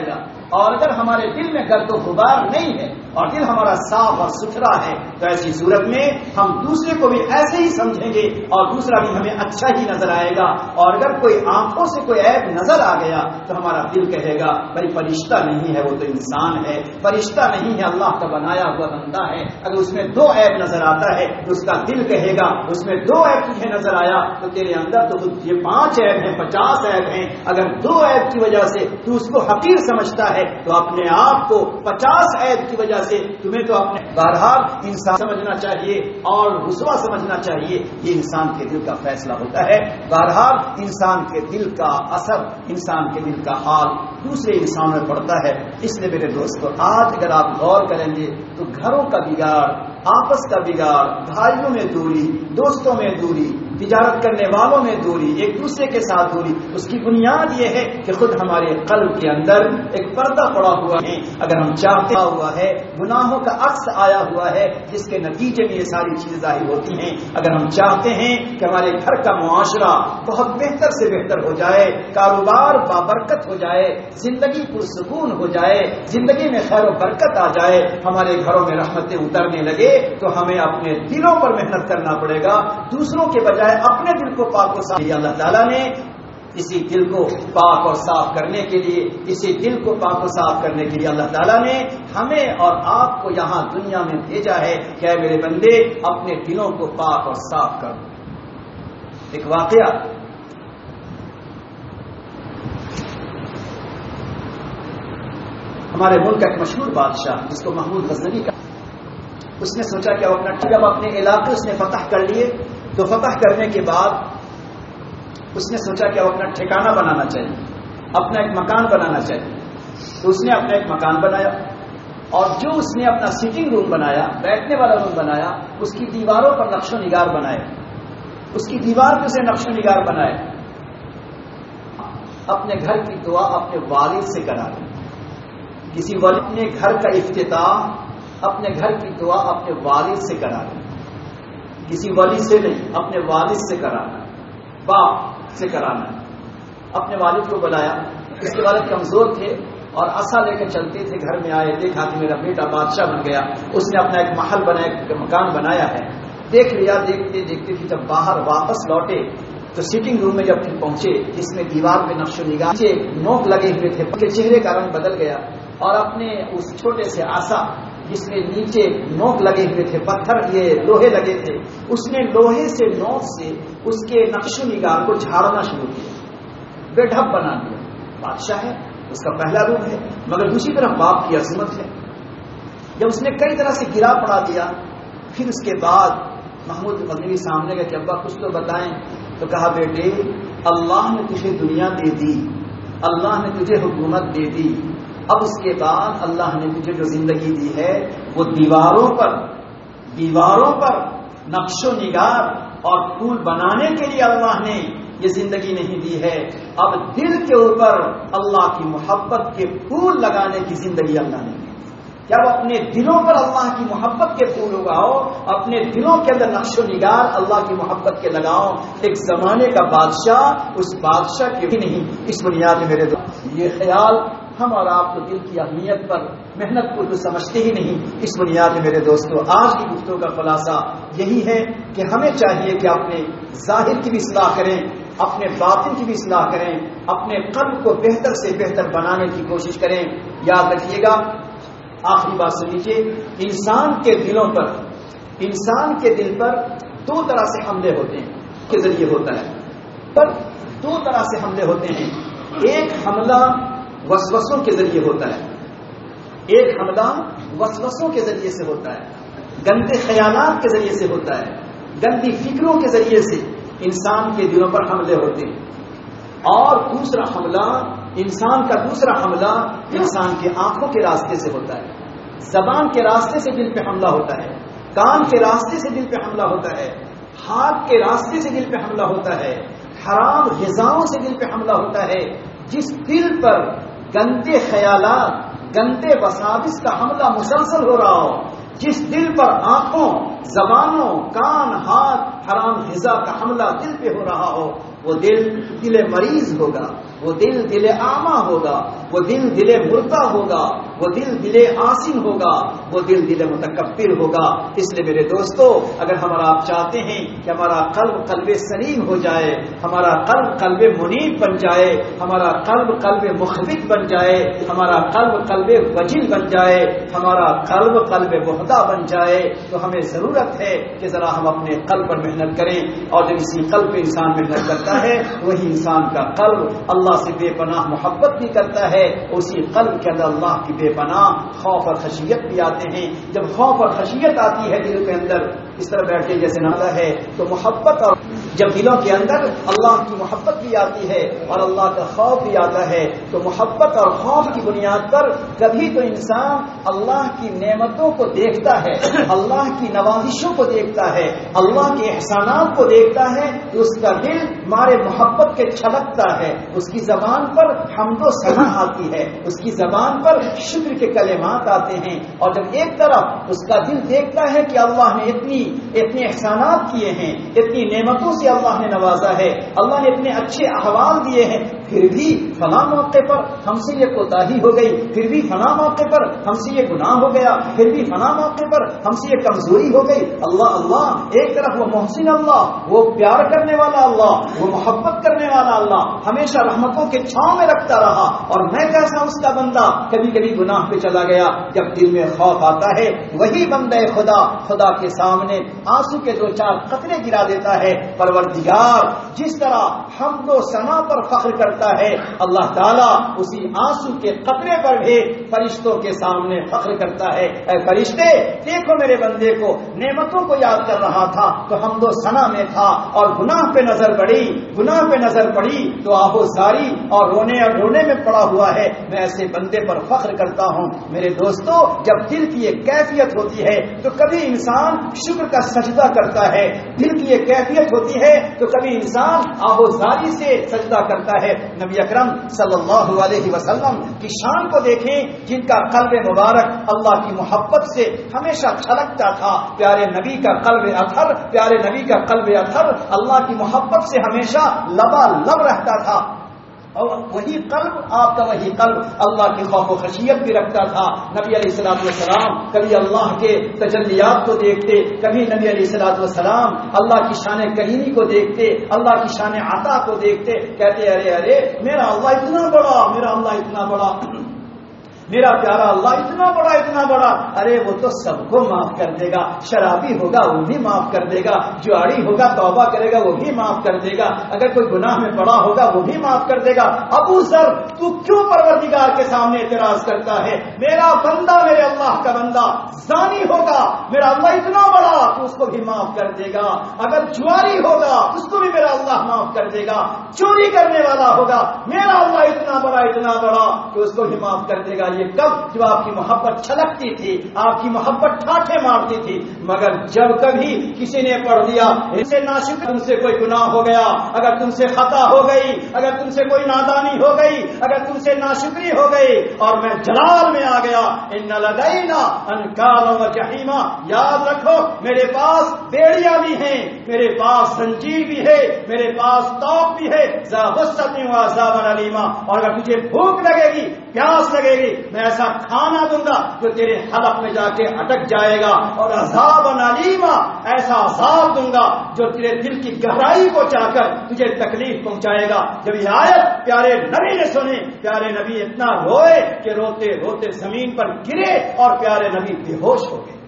اور اگر ہمارے دل میں گرد و غبار نہیں ہے اور دل ہمارا صاف اور ستھرا ہے تو ایسی صورت میں ہم دوسرے کو بھی ایسے ہی سمجھیں گے اور دوسرا بھی ہمیں اچھا ہی نظر آئے گا. اور اگر کوئی آنکھوں سے کوئی عیب نظر آ گیا تو ہمارا دل کہے گا بھائی فرشتہ نہیں ہے، وہ تو انسان ہے، فرشتہ نہیں ہے، اللہ کا بنایا ہوا بندہ ہے. اگر اس میں دو عیب نظر آتا ہے تو اس کا دل کہے گا اس میں دو عیب تجھے نظر آیا تو تیرے اندر تو یہ پانچ عیب ہیں، پچاس عیب ہیں. اگر دو عیب کی وجہ سے تو اس کو حقیر سمجھتا ہے تو اپنے آپ کو پچاس عیب کی وجہ سے تمہیں تو اپنے بہرحال انسان سمجھنا چاہیے اور رسوا سمجھنا چاہیے. یہ انسان کے دل کا فیصلہ ہوتا ہے. بہرحال انسان کے دل کا اثر، انسان کے دل کا حال دوسرے انسان میں پڑتا ہے. اس لیے میرے دوستو آج اگر آپ غور کریں گے تو گھروں کا بگاڑ، آپس کا بگاڑ، بھائیوں میں دوری، دوستوں میں دوری، تجارت کرنے والوں میں دوری، ایک دوسرے کے ساتھ دوری، اس کی بنیاد یہ ہے کہ خود ہمارے قلب کے اندر ایک پردہ پڑا ہوا ہے. اگر ہم چاہتے ہوا ہے گناہوں کا عکس آیا ہوا ہے جس کے نتیجے میں یہ ساری چیزیں ظاہر ہوتی ہیں. اگر ہم چاہتے ہیں کہ ہمارے گھر کا معاشرہ بہت بہتر سے بہتر ہو جائے، کاروبار بابرکت ہو جائے، زندگی پرسکون ہو جائے، زندگی میں خیر و برکت آ جائے، ہمارے گھروں میں رحمتیں اترنے لگے تو ہمیں اپنے دلوں پر محنت کرنا پڑے گا. دوسروں کے بجائے اپنے دل کو پاک و صاف. اللہ تعالیٰ نے اسی دل کو پاک اور صاف کرنے کے لیے، اسی دل کو پاک و صاف کرنے کے لیے اللہ تعالیٰ نے ہمیں اور آپ کو یہاں دنیا میں بھیجا ہے کہ اے میرے بندے اپنے دلوں کو پاک اور صاف کر. ایک واقعہ ہمارے ملک کا ایک مشہور بادشاہ جس کو محمود غزنوی کا، اس نے سوچا کہ اپنا جب اپنے علاقے اس نے فتح کر لیے تو فتح کرنے کے بعد اس نے سوچا کہ اپنا ٹھکانہ بنانا چاہیے، اپنا ایک مکان بنانا چاہیے. تو اس نے اپنا ایک مکان بنایا اور جو اس نے اپنا سیٹنگ روم بنایا، بیٹھنے والا روم بنایا، اس کی دیواروں پر نقش و نگار بنائے، اس کی دیوار پہ سے نقش و نگار بنائے. اپنے گھر کی دعا اپنے والد سے کرا لی. کسی والد نے گھر کا افتتاح اپنے گھر کی دعا اپنے والد سے کرا لی. کسی ولی سے نہیں، اپنے والد سے کرانا، باپ سے کرانا. اپنے والد کو بلایا. اس کے والد کمزور تھے اور عصا لے کے چلتے تھے. گھر میں آئے، دیکھا کہ میرا بیٹا بادشاہ بن گیا. اس نے اپنا ایک محل بنایا، ایک مکان بنایا ہے. دیکھ لیا. دیکھتے دیکھتے تھے جب باہر واپس لوٹے تو سیٹنگ روم میں جب پھر پہنچے جس میں دیوار پہ نقش و نگار سے نوک لگے ہوئے تھے، ان کے چہرے کا رنگ بدل گیا اور اپنے اس چھوٹے سے عصا جس میں نیچے نوک لگے ہوئے تھے، پتھر یہ لوہے لگے تھے، اس نے لوہے سے نوک سے اس کے نقش و نگار کو جھاڑنا شروع کیا، بے ڈھب بنا دیا. بادشاہ ہے، اس کا پہلا روپ ہے، مگر دوسری طرف باپ کی عظمت ہے. جب اس نے کئی طرح سے گرا پڑا دیا پھر اس کے بعد محمود غزنوی سامنے گئے کہ ابا کچھ تو بتائیں. تو کہا بیٹے اللہ نے تجھے دنیا دے دی، اللہ نے تجھے حکومت دے دی، اب اس کے بعد اللہ نے تجھے جو زندگی دی ہے وہ دیواروں پر دیواروں پر نقش و نگار اور پھول بنانے کے لیے اللہ نے یہ زندگی نہیں دی ہے. اب دل کے اوپر اللہ کی محبت کے پھول لگانے کی زندگی اللہ نے دی. جب اپنے دلوں پر اللہ کی محبت کے پھول اگاؤ، اپنے دلوں کے اندر نقش و نگار اللہ کی محبت کے لگاؤ. ایک زمانے کا بادشاہ اس بادشاہ کے بھی نہیں. اس بنیاد میں میرے دوست یہ خیال ہم اور آپ کو دل کی اہمیت پر، محنت کو تو سمجھتے ہی نہیں. اس بنیاد میں میرے دوستو آج کی گفتگو کا خلاصہ یہی ہے کہ ہمیں چاہیے کہ اپنے ظاہر کی بھی اصلاح کریں، اپنے باطن کی بھی اصلاح کریں، اپنے قلب کو بہتر سے بہتر بنانے کی کوشش کریں. یاد رکھیے گا، آخری بات سنیجیے، انسان کے دلوں پر انسان کے دل پر دو طرح سے حملے ہوتے ہیں کے ذریعے ہوتا ہے. پر دو طرح سے حملے ہوتے ہیں. ایک حملہ وسوسوں کے ذریعے ہوتا ہے، ایک حملہ وسوسوں کے ذریعے سے ہوتا ہے، گندے خیالات کے ذریعے سے ہوتا ہے، گندی فکروں کے ذریعے سے انسان کے دلوں پر حملے ہوتے ہیں. اور دوسرا حملہ، انسان کا دوسرا حملہ انسان کے آنکھوں کے راستے سے ہوتا ہے، زبان کے راستے سے دل پہ حملہ ہوتا ہے، کان کے راستے سے دل پہ حملہ ہوتا ہے، ہاتھ کے راستے سے دل پہ حملہ ہوتا ہے، حرام غذاؤں سے دل پہ حملہ ہوتا ہے. جس دل پر گندے خیالات، گندے وساوس کا حملہ مسلسل ہو رہا ہو، جس دل پر آنکھوں، زبانوں، کان، ہاتھ حرام غذا کا حملہ دل پہ ہو رہا ہو، وہ دل دل مریض ہوگا، وہ دل دل اعمیٰ ہوگا، وہ دل دل مردہ ہوگا، وہ دل دل آسن ہوگا، وہ دل دل متکبر ہوگا۔ اس لیے میرے دوستو، اگر ہمارا آپ چاہتے ہیں کہ ہمارا قلب قلب سلیم ہو جائے، ہمارا قلب قلب منیب بن جائے، ہمارا قلب قلب مخبت بن جائے، ہمارا قلب قلب وجل بن جائے، ہمارا قلب قلب مہدہ بن جائے، تو ہمیں ضرورت ہے کہ ذرا ہم اپنے قلب پر محنت کریں۔ اور جب اسی قلب پہ انسان محنت کرتا ہے، وہی انسان کا قلب اللہ سے بے پناہ محبت بھی کرتا ہے، اسی قلب کے اندر اللہ کی بے پناہ خوف اور خشیت بھی آتے ہیں۔ جب خوف اور خشیت آتی ہے دل کے اندر، اس طرح بیٹھ کے جیسے نالا ہے، تو محبت، اور جب دلوں کے اندر اللہ کی محبت بھی آتی ہے اور اللہ کا خوف بھی آتا ہے، تو محبت اور خوف کی بنیاد پر کبھی تو انسان اللہ کی نعمتوں کو دیکھتا ہے، اللہ کی نوازشوں کو دیکھتا ہے، اللہ کے احسانات کو دیکھتا ہے، تو اس کا دل مارے محبت کے چھلکتا ہے، اس کی زبان پر حمد و ثنا آتی ہے، اس کی زبان پر شکر کے کلمات آتے ہیں۔ اور جب ایک طرف اس کا دل دیکھتا ہے کہ اللہ نے اتنی اتنے احسانات کیے ہیں، اتنی نعمتوں سے اللہ نے نوازا ہے، اللہ نے اتنے اچھے احوال دیے ہیں، پھر بھی فلاں موقع پر ہم سے یہ کوتاہی ہو گئی، پھر بھی فلاں موقع پر ہم سے یہ گناہ ہو گیا، پھر بھی فلاں موقع پر ہم سے یہ کمزوری ہو گئی۔ اللہ اللہ، ایک طرف وہ محسن اللہ، وہ پیار کرنے والا اللہ، وہ محبت کرنے والا اللہ، ہمیشہ رحمتوں کے چھاؤں میں رکھتا رہا، اور میں کیسا اس کا بندہ کبھی کبھی گناہ پہ چلا گیا۔ جب دل میں خوف آتا ہے، وہی بندہ خدا خدا کے سامنے آنسو کے دو چار قطرے گرا دیتا ہے۔ پروردگار جس طرح حمد و ثنا پر فخر کرتا ہے، اللہ تعالیٰ اسی آنسو کے قطرے پر بھی فرشتوں کے سامنے فخر کرتا ہے۔ اے فرشتے، دیکھو میرے بندے کو، نعمتوں کو یاد کر رہا تھا تو حمد و ثنا میں تھا، اور گناہ پہ نظر پڑی گناہ پہ نظر پڑی تو آہوزاری اور رونے اور رونے میں پڑا ہوا ہے۔ میں ایسے بندے پر فخر کرتا ہوں۔ میرے دوستو، جب دل کی ایک کیفیت ہوتی ہے تو کبھی انسان شکر کا سجدہ کرتا ہے، دل کی ایک کیفیت ہوتی ہے تو کبھی انسان آہوزاری سے سجدہ کرتا ہے۔ نبی اکرم صلی اللہ علیہ وسلم کی شان کو دیکھیں، جن کا قلب مبارک اللہ کی محبت سے ہمیشہ چھلکتا تھا۔ پیارے نبی کا قلب اطہر پیارے نبی کا قلب اطہر اللہ کی محبت سے ہمیشہ لبالب رہتا تھا، اور وہی قلب آپ کا وہی قلب اللہ کی خوف و خشیت بھی رکھتا تھا۔ نبی علیہ الصلوۃ والسلام کبھی اللہ کے تجلیات کو دیکھتے، کبھی نبی علیہ الصلوۃ والسلام اللہ کی شان کریمی کو دیکھتے، اللہ کی شان عطا کو دیکھتے، کہتے ارے ارے میرا اللہ اتنا بڑا، میرا اللہ اتنا بڑا، میرا پیارا اللہ اتنا بڑا اتنا بڑا، ارے وہ تو سب کو معاف کر دے گا، شرابی ہوگا وہ بھی معاف کر دے گا، جواری ہوگا توبہ کرے گا وہ بھی معاف کر دے گا، اگر کوئی گناہ میں پڑا ہوگا وہ بھی معاف کر دے گا۔ ابو ذر، تو کیوں پروردگار کے سامنے اعتراض کرتا ہے؟ میرا بندہ، میرے اللہ کا بندہ زانی ہوگا، میرا اللہ اتنا بڑا تو اس کو بھی معاف کر دے گا، اگر جواری ہوگا اس کو بھی میرا اللہ معاف کر دے گا، چوری کرنے والا ہوگا میرا اللہ اتنا بڑا اتنا بڑا کہ اس کو بھی معاف کر دے گا۔ یہ کب؟ جب آپ کی محبت چھلکتی تھی، آپ کی محبت ٹھاٹھے مارتی تھی۔ مگر جب کبھی کسی نے پڑھ دیا ان سے ناشکر، تم سے کوئی گناہ ہو گیا، اگر تم سے خطا ہو گئی، اگر تم سے کوئی نادانی ہو گئی، اگر تم سے ناشکری ہو گئی، اور میں جلال میں آ گیا، ان لدینا انکالا و جحیما، یاد رکھو میرے پاس بیڑیاں بھی ہیں، میرے پاس زنجیر بھی ہے، میرے پاس توق بھی ہے، ذا غصۃ و عذاب علیما، اور اگر تجھے بھوک لگے گی، پیاس لگے گی، میں ایسا کھانا دوں گا جو تیرے حلق میں جا کے اٹک جائے گا، اور عذاب علیما، ایسا عذاب دوں گا جو تیرے دل کی گہرائی کو چاہ کر تجھے تکلیف پہنچائے گا۔ جب یہ آیت پیارے نبی نے سنی، پیارے نبی اتنا روئے کہ روتے روتے زمین پر گرے اور پیارے نبی بے ہوش ہو گئے۔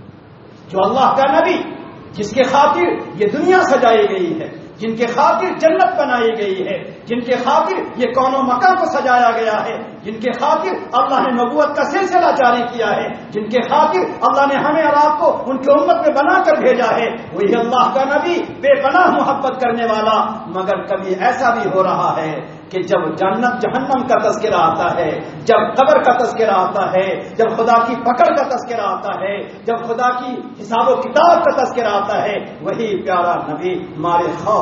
جو اللہ کا نبی، جس کے خاطر یہ دنیا سجائی گئی ہے، جن کے خاطر جنت بنائی گئی ہے، جن کے خاطر یہ کون و مکان کو سجایا گیا ہے، جن کے خاطر اللہ نے نبوت کا سلسلہ جاری کیا ہے، جن کے خاطر اللہ نے ہمیں اور آپ کو ان کی امت میں بنا کر بھیجا ہے، وہی اللہ کا نبی بے پناہ محبت کرنے والا۔ مگر کبھی ایسا بھی ہو رہا ہے کہ جب جنت جہنم کا تذکرہ آتا ہے، جب قبر کا تذکرہ آتا ہے، جب خدا کی پکڑ کا تذکرہ آتا ہے، جب خدا کی حساب و کتاب کا تذکرہ آتا ہے، وہی پیارا نبی مارے خوف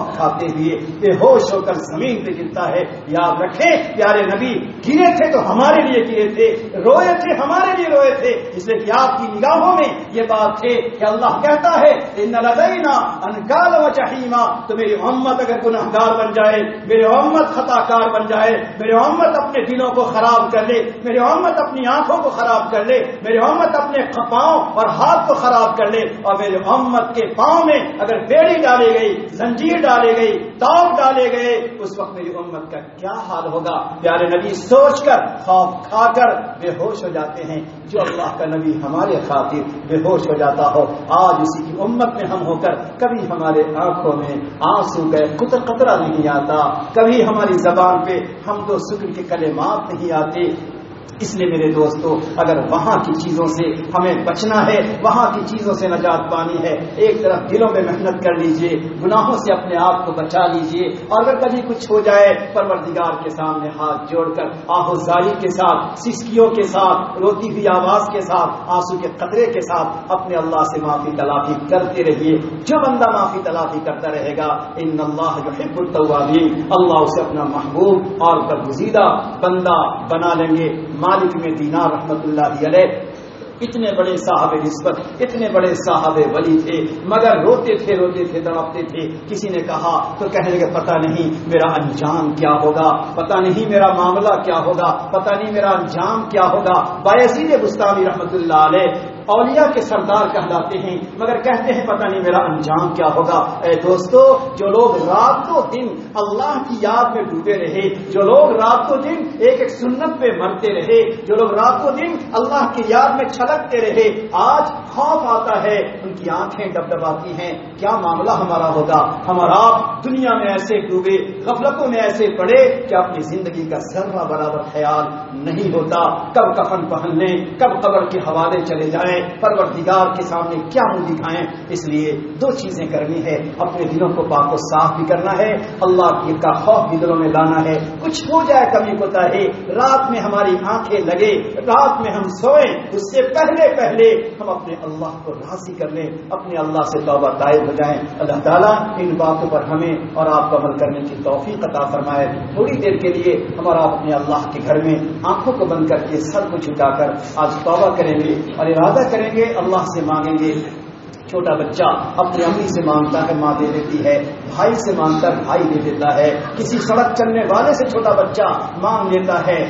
خوف کھاتے ہوئے بے ہوش ہو کر زمین پہ گرتا ہے. یاد رکھیں پیارے نبی گرے تھے تو ہمارے لیے گرے تھے, روئے تھے ہمارے لیے روئے تھے, اس لیے کہ آپ کی نگاہوں میں یہ بات تھے کہ اللہ کہتا ہے ان لدینا انکالا و جحیما. تو میری امت اگر گناہگار بن جائے, میری امت خطا کار بن جائے, میری امت اپنے دلوں کو خراب کر لے, میری امت اپنی آنکھوں کو خراب کر لے, میری امت اپنے پاؤں اور ہاتھ کو خراب کر لے, اور میری امت کے پاؤں میں اگر بیڑی ڈالی گئی, زنجیر ڈالے گئی, تاؤ ڈالے گئے, اس وقت میری امت کا کیا حال ہوگا. پیارے نبی سوچ کر خوف کھا کر بے ہوش ہو جاتے ہیں. جو اللہ کا نبی ہمارے خاطر بے ہوش ہو جاتا ہو, آج اسی کی امت میں ہم ہو کر کبھی ہمارے آنکھوں میں آنسو گئے قطر قطرہ نہیں آتا, کبھی ہماری زبان پہ ہم تو شکر کے کلمات نہیں آتے. اس لیے میرے دوستو اگر وہاں کی چیزوں سے ہمیں بچنا ہے, وہاں کی چیزوں سے نجات پانی ہے, ایک طرف دلوں میں محنت کر لیجئے, گناہوں سے اپنے آپ کو بچا لیجئے, اور اگر کبھی کچھ ہو جائے پروردگار کے سامنے ہاتھ جوڑ کر آہوزاری کے ساتھ, سسکیوں کے ساتھ, روتی ہوئی آواز کے ساتھ, آنسو کے قطرے کے ساتھ اپنے اللہ سے معافی تلافی کرتے رہیے. جو بندہ معافی تلافی کرتا رہے گا ان اللہ یحب التوابین, اللہ اسے اپنا محبوب اور برگزیدہ بندہ بنا لیں گے. مالک میں دینار رحمت اللہ علیہ اتنے بڑے صاحب نسبت, اتنے بڑے صاحب ولی تھے, مگر روتے تھے روتے تھے تڑپتے تھے. کسی نے کہا تو کہنے لگے پتہ نہیں میرا انجام کیا ہوگا, پتہ نہیں میرا معاملہ کیا ہوگا, پتہ نہیں میرا انجام کیا ہوگا. بایزید بستامی رحمت اللہ علیہ اولیاء کے سردار کہلاتے ہیں, مگر کہتے ہیں پتہ نہیں میرا انجام کیا ہوگا. اے دوستو جو لوگ رات و دن اللہ کی یاد میں ڈوبے رہے, جو لوگ رات و دن ایک ایک سنت پہ مرتے رہے, جو لوگ رات و دن اللہ کی یاد میں چھلکتے رہے, آج خوف آتا ہے, ان کی آنکھیں ڈبڈباتی ہیں, کیا معاملہ ہمارا ہوگا. ہمارا آپ دنیا میں ایسے ڈوبے, غفلتوں میں ایسے پڑے کہ اپنی زندگی کا ذرہ برابر خیال نہیں ہوتا. کب کفن پہن لیں, کب قبر کے حوالے چلے جائیں, پروردگار کے سامنے کیا منہ دکھائیں. اس لیے دو چیزیں کرنی ہے, اپنے دلوں کو پاک و صاف بھی کرنا ہے, اللہ کی کا خوف بھی دلوں میں لانا ہے. کچھ ہو جائے کمی کوتا ہے, رات میں ہماری آنکھیں لگے, رات میں ہم سوئیں, اس سے پہلے پہلے ہم اپنے اللہ کو راضی کر لیں, اپنے اللہ سے توبہ طائب ہو جائیں. اللہ تعالیٰ ان باتوں پر ہمیں اور آپ کو عمل کرنے کی توفیق عطا فرمائے. تھوڑی دیر کے لیے ہمارا اپنے اللہ کے گھر میں آنکھوں کو بند کر کے سر کو جھکا کر آج توبہ کریں گے اور ارادہ کریں گے, اللہ سے مانگیں گے. چھوٹا بچہ اپنی امی سے مانگتا ہے, ماں دے دیتی ہے, بھائی سے مانگتا ہے, بھائی دے دیتا ہے, کسی سڑک چلنے والے سے چھوٹا بچہ مانگ لیتا ہے,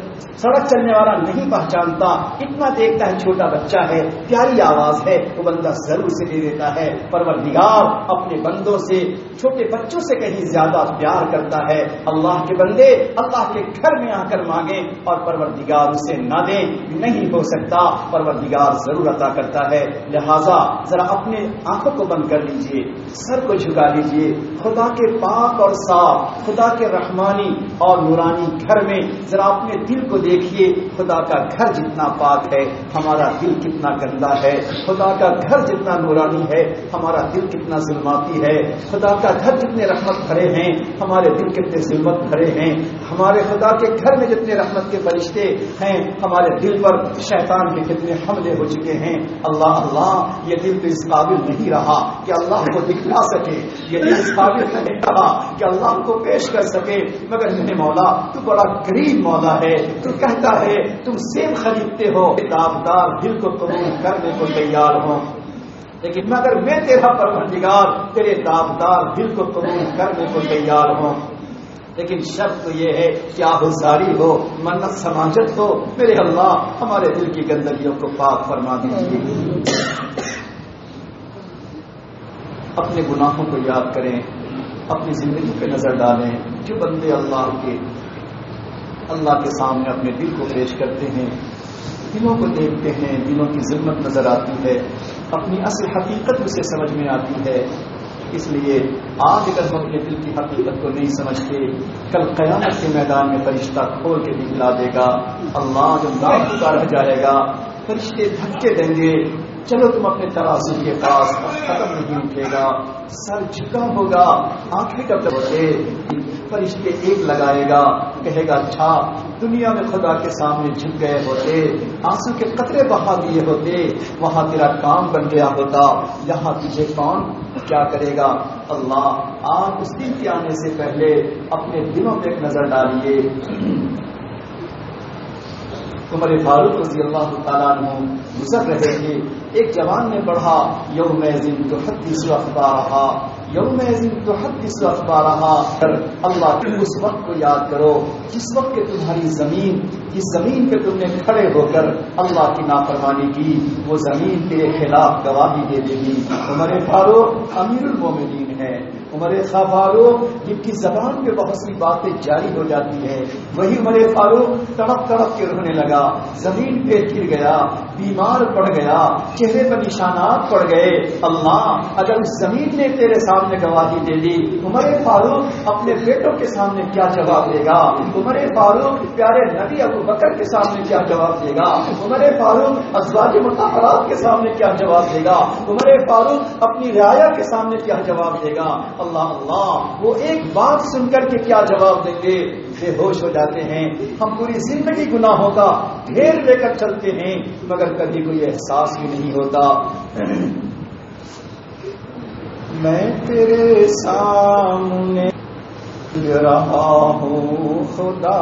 سڑک چلنے والا نہیں پہچانتا, اتنا دیکھتا ہے چھوٹا بچہ ہے, پیاری آواز ہے, وہ بندہ ضرور سے دے دیتا ہے. پروردگار اپنے بندوں سے چھوٹے بچوں سے کہیں زیادہ پیار کرتا ہے. اللہ کے بندے اللہ کے گھر میں آ کر مانگیں اور پروردگار اسے نہ دیں, نہیں ہو سکتا, پروردگار ضرور عطا کرتا ہے. لہذا ذرا اپنے آنکھوں کو بند کر لیجئے, سر کو جھکا لیجئے, خدا کے پاک اور صاف, خدا کے رحمانی اور نورانی گھر میں ذرا اپنے دل کو دیکھیے. خدا کا گھر جتنا پاک ہے ہمارا دل کتنا گندا ہے, خدا کا گھر جتنا نورانی ہے ہمارا دل کتنا ظلماتی ہے, خدا کا گھر جتنے رحمت بھرے ہیں ہمارے دل کتنے ظلمت بھرے ہیں, ہمارے خدا کے گھر میں جتنے رحمت کے فرشتے ہیں ہمارے دل پر شیطان کے کتنے حملے ہو چکے ہیں. اللہ اللہ یہ دل تو اس قابل نہیں رہا کہ اللہ کو دکھلا سکے, یہ دل اس قابل نہیں رہا کہ اللہ کو پیش کر سکے, مگر میرے مولا تو بڑا کریم مولا ہے. تو کہتا ہے تم سیب خریدتے ہو, داغدار دل کو قبول کرنے کو تیار ہو, لیکن مگر میں تیرا پروردگار تیرے داغدار دل کو قبول کرنے کو تیار ہوں, لیکن شرط تو یہ ہے کہ آہوزاری ہو, منت سماجت ہو. میرے اللہ ہمارے دل کی گندگیوں کو پاک فرما دیجیے. اپنے گناہوں کو یاد کریں, اپنی زندگی پہ نظر ڈالیں. جو بندے اللہ کے اللہ کے سامنے اپنے دل کو پیش کرتے ہیں, دلوں کو دیکھتے ہیں, دلوں کی ظلمت نظر آتی ہے, اپنی اصل حقیقت اسے سمجھ میں آتی ہے. اس لیے آج اگر ہم اپنے دل کی حقیقت کو نہیں سمجھتے, کل قیامت کے میدان میں فرشتہ کھول کے دکھلا دے گا. اللہ جب نام کا رہ جائے گا, فرشتے دھکے دیں گے, چلو تم اپنے ترازو کے پاس, قدم نہیں اٹھے گا, سر جھکا ہوگا, آنکھیں کب ہوتے, فرشتے ایک لگائے گا, کہے گا اچھا دنیا میں خدا کے سامنے جھک گئے ہوتے, آنسو کے قطرے بہا دیے ہوتے, وہاں تیرا کام بن گیا ہوتا, یہاں تجھے کون کیا کرے گا؟ اللہ آپ اس دن کے آنے سے پہلے اپنے دلوں پہ ایک نظر ڈالیے. عمر فاروق رضی اللہ تعالیٰ عنہ گزر رہے تھے. ایک جوان نے پڑھا یوم ذن تحدث اخبارہا، یوم ذن تحدث اخبارہا. اللہ کے اس وقت کو یاد کرو جس وقت کہ تمہاری زمین، جس زمین پہ تم نے کھڑے ہو کر اللہ کی نافرمانی کی، وہ زمین تیرے خلاف گواہی دے دے گی. عمر فاروق امیر المومنین ہے. عمر فاروق جن کی زبان پہ بہت سی باتیں جاری ہو جاتی ہے، وہی عمر فاروق تڑپ تڑپ کے رونے لگا، زمین پہ گر گیا، بیمار پڑ گیا، چہرے پر نشانات پڑ گئے. اللہ اگر اس زمین نے تیرے سامنے گواہی دے دی، عمر فاروق اپنے بیٹوں کے سامنے کیا جواب دے گا؟ عمر فاروق پیارے نبی ابو بکر کے سامنے کیا جواب دے گا؟ عمر فاروق ازواج مطہرات کے سامنے کیا جواب دے گا؟ عمر فاروق اپنی رعایا کے سامنے کیا جواب دے گا؟ اللہ اللہ وہ ایک بات سن کر کے کیا جواب دیں گے؟ بے ہوش ہو جاتے ہیں. ہم پوری زندگی گناہوں کا ڈھیر لے کر چلتے ہیں مگر کبھی کوئی احساس بھی نہیں ہوتا. میں تیرے سامنے رہا ہوں خدا،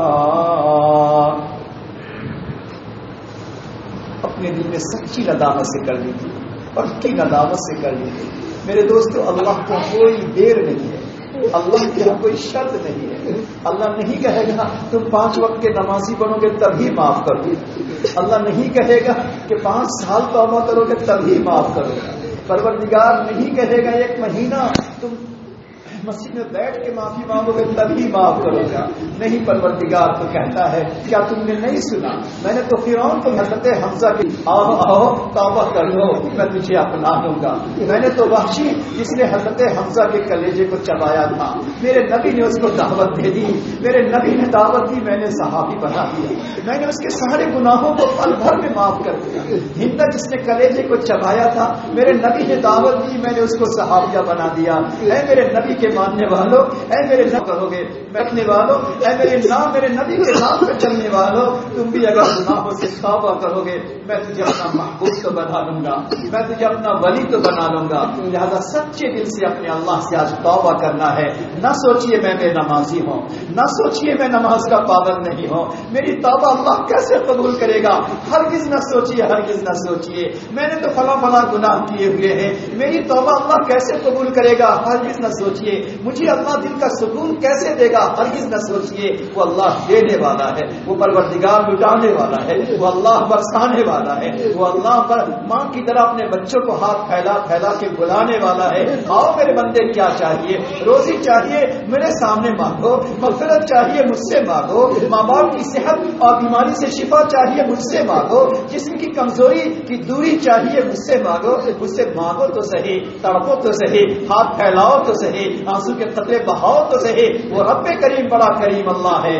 اپنے دل میں سچی ندامت سے کر لی تھی، پکی ندامت سے کر لی تھی. میرے دوستو اللہ کو کوئی دیر نہیں ہے، اللہ کے یہاں کوئی شرط نہیں ہے. اللہ نہیں کہے گا تم پانچ وقت کے نمازی بنو گے تبھی معاف کرو گے. اللہ نہیں کہے گا کہ پانچ سال توبہ کرو گے تبھی معاف کرو گے. پروردگار نہیں کہے گا ایک مہینہ تم مسجد میں بیٹھ کے معافی مانگو گے تبھی معاف کرو گا. نہیں، پروردگار تو کہتا ہے کیا تم نے نہیں سنا؟ میں نے تو فرعون کو حضرت حمزہ کی آؤ آؤ توبہ کر لو میں تجھے اپنا لوں گا. میں نے تو وحشی جس نے حضرت حمزہ کے کلیجے کو چبایا تھا، میرے نبی نے اس کو دعوت دے دی، میرے نبی نے دعوت دی، میں نے صحابی بنا دیا. میں نے اس کے سارے گناہوں کو پل بھر میں معاف کر دیا. ہند جس نے کلیجے کو چبایا تھا، میرے نبی نے دعوت دی، میں نے اس کو صحابیہ بنا دیا. اے میرے نبی کے ماننے والوں، اے میرے نام کرو گے بیٹھنے والوں، اے میرے نام میرے نبی کے نام پہ چلنے والوں، تم بھی اگر گناہوں سے توبہ کرو گے میں تجھے اپنا محبوب تو بنا لوں گا، میں تجھے اپنا ولی تو بنا لوں گا. لہذا سچے دل سے اپنے اللہ سے آج توبہ کرنا ہے. نہ سوچئے میں بے نمازی ہوں، نہ سوچئے میں نماز کا پابند نہیں ہوں، میری توبہ اللہ کیسے قبول کرے گا؟ ہرگز نہ سوچئے، ہرگز نہ سوچئے میں نے تو فلاں فلاں گناہ کیے ہوئے ہیں، میری توبہ اللہ کیسے قبول کرے گا؟ ہرگز نہ سوچئے مجھے اللہ دل کا سکون کیسے دے گا؟ ہرگز نہ سوچئے. وہ اللہ دینے والا ہے، وہ پروردگار لٹانے والا ہے، وہ اللہ برسانے والا ہے، وہ اللہ پر ماں کی طرح اپنے بچوں کو ہاتھ پھیلا پھیلا کے بلانے والا ہے. آؤ میرے بندے کیا چاہیے؟ روزی چاہیے میرے سامنے مانگو، مغفرت چاہیے مجھ سے مانگو، ماں باپ کی صحت اور بیماری سے شفا چاہیے مجھ سے مانگو، جسم کی کمزوری کی دوری چاہیے مجھ سے مانگو. مجھ سے مانگو تو صحیح، تڑپو تو صحیح، ہاتھ پھیلاؤ تو صحیح، آنسو کے قطرے بہاؤ تو صحیح. وہ رب کریم بڑا کریم اللہ ہے.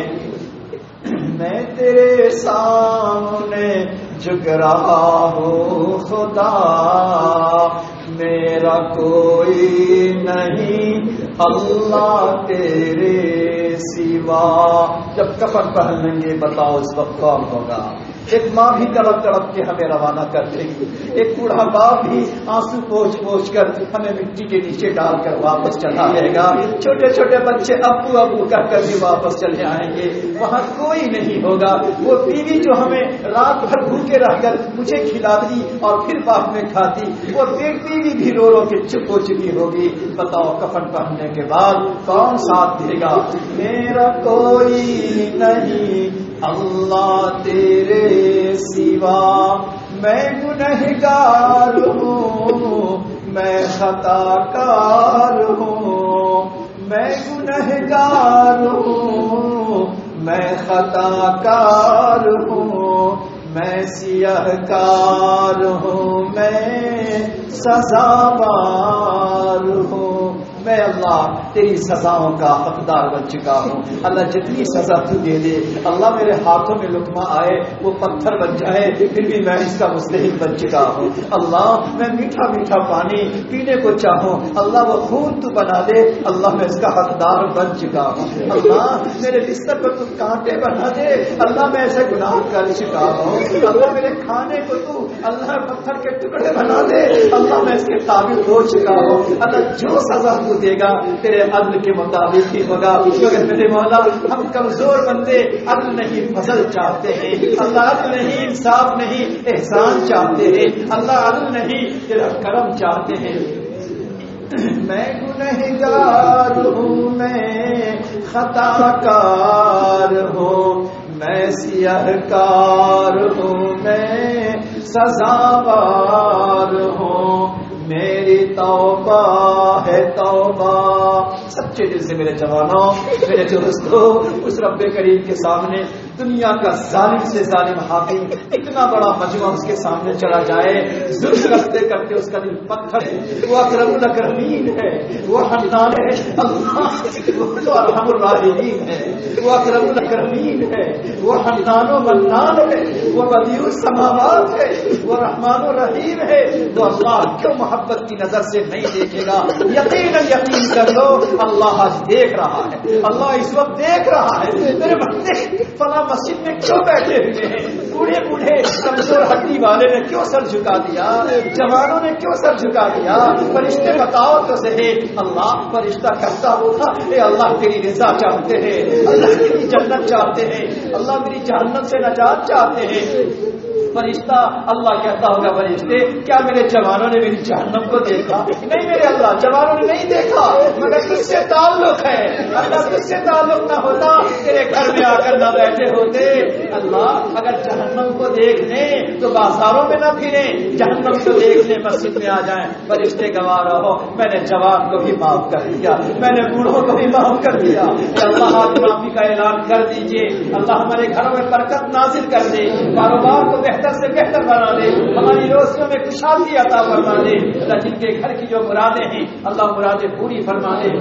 میں تیرے سامنے جھک رہا ہوں خدا، میرا کوئی نہیں اللہ تیرے سوا. جب کفن پہن لیں گے بتاؤ اس وقت کون ہوگا؟ ایک ماں بھی تڑپ تڑپ کے ہمیں روانہ کر دے گی، ایک بوڑھا باپ بھی آنسو پوچھ پوچھ کر ہمیں مٹی کے نیچے ڈال کر واپس چلا جائے گا. چھوٹے چھوٹے بچے ابو ابو کہہ کر بھی واپس چلے آئیں گے. وہاں کوئی نہیں ہوگا. وہ بیوی جو ہمیں رات بھر بھوکے رہ کر مجھے کھلاتی اور پھر بعد میں کھاتی، وہ بیوی بھی رو رو کے چپ ہو چکی ہوگی. بتاؤ کفن پہننے کے بعد کون ساتھ دے گا؟ میرا کوئی نہیں اللہ تیرے سوا، میں گنہگار ہوں، میں خطا کار ہوں، میں گنہگار ہوں، میں خطا کار ہوں، میں سیاہ کار ہوں، میں سزاوار ہوں. میں اللہ تیری سزاؤں کا حقدار بن چکا ہوں. اللہ جتنی سزا تو دے دے، اللہ میرے ہاتھوں میں لقمہ آئے وہ پتھر بن جائے پھر بھی میں اس کا مستحق بن چکا ہوں. اللہ میں میٹھا میٹھا پانی پینے کو چاہوں، اللہ وہ خون تو بنا دے، اللہ میں اس کا حقدار بن چکا ہوں. اللہ میرے بستر پر تو کانٹے بنا دے، اللہ میں ایسے گناہ کر چکا ہوں. اللہ میرے کھانے کو تو اللہ پتھر کے ٹکڑے بنا دے، اللہ میں اس کے قابل ہو چکا ہوں، اللہ جو سزا تو دے گا تیرے عدل کے مطابق ہی ہوگا، مگر میرے مولا ہم کمزور بندے عدل نہیں فضل چاہتے ہیں، اللہ عدل نہیں انصاف نہیں احسان چاہتے ہیں، اللہ عدل نہیں تیرا کرم چاہتے ہیں۔ میں گنہگار ہوں، میں خطا کار ہوں، میں سیاہ کار ہوں، میں سزاوار ہوں، میری توبہ ہے توبہ۔ سچے دل سے میرے جوانوں، میرے دوستوں، اس رب کریم کے سامنے دنیا کا ظالم سے ظالم حاکم اتنا بڑا مجمع اس کے سامنے چلا جائے، ظلم کرتے کرتے اس کا دل پتھر ہے، وہ اکرم الاکرمین ہے، وہ حنان ہے، اللہ وہ تو ارحم الراحمین ہے، وہ اکرم الاکرمین ہے، وہ حنان و منان ہے، وہ بدیع السماوات ہے، وہ رحمان و رحیم ہے، وہ اللہ کیوں محبت کی نظر سے نہیں دیکھے گا؟ یقیناً یقین کر لو اللہ آج دیکھ رہا ہے، اللہ اس وقت دیکھ رہا ہے۔ میرے بندے فلاں مسجد میں کیوں بیٹھے ہوئے ہیں؟ بوڑھے بوڑھے کمزور ہڈی والے نے کیوں سر جھکا دیا؟ جوانوں نے کیوں سر جھکا دیا؟ فرشتے بتاؤ تو صحیح۔ اللہ فرشتہ کہتا ہوگا اے اللہ تیری رضا چاہتے ہیں، اللہ تیری جنت چاہتے ہیں، اللہ میری جہنم سے نجات چاہتے ہیں۔ فرشتہ اللہ کہتا ہوگا فرشتے کیا میرے جوانوں نے میری جہنم کو دیکھا؟ نہیں میرے اللہ جوانوں نے نہیں دیکھا، مگر تجھ سے تعلق ہے، اللہ تجھ سے تعلق نہ ہوتا تیرے گھر میں آ کر نہ بیٹھے ہوتے۔ اللہ اگر جہنم کو دیکھ لیں تو بازاروں میں نہ پھریں، جہنم کو دیکھ لیں مسجد میں آ جائیں۔ فرشتے گواہ رہو میں نے جوان کو بھی معاف کر دیا، میں نے بوڑھوں کو بھی معاف کر دیا۔ اللہ آج معافی کا اعلان کر دیجئے، اللہ ہمارے گھروں میں برکت نازل کر دے، کاروبار کو بہتر سے بہتر بنا دے، ہماری روزیوں میں خوشحالی عطا فرما دے، اللہ جن کے گھر کی جو مرادیں ہیں اللہ مرادیں پوری فرما دے۔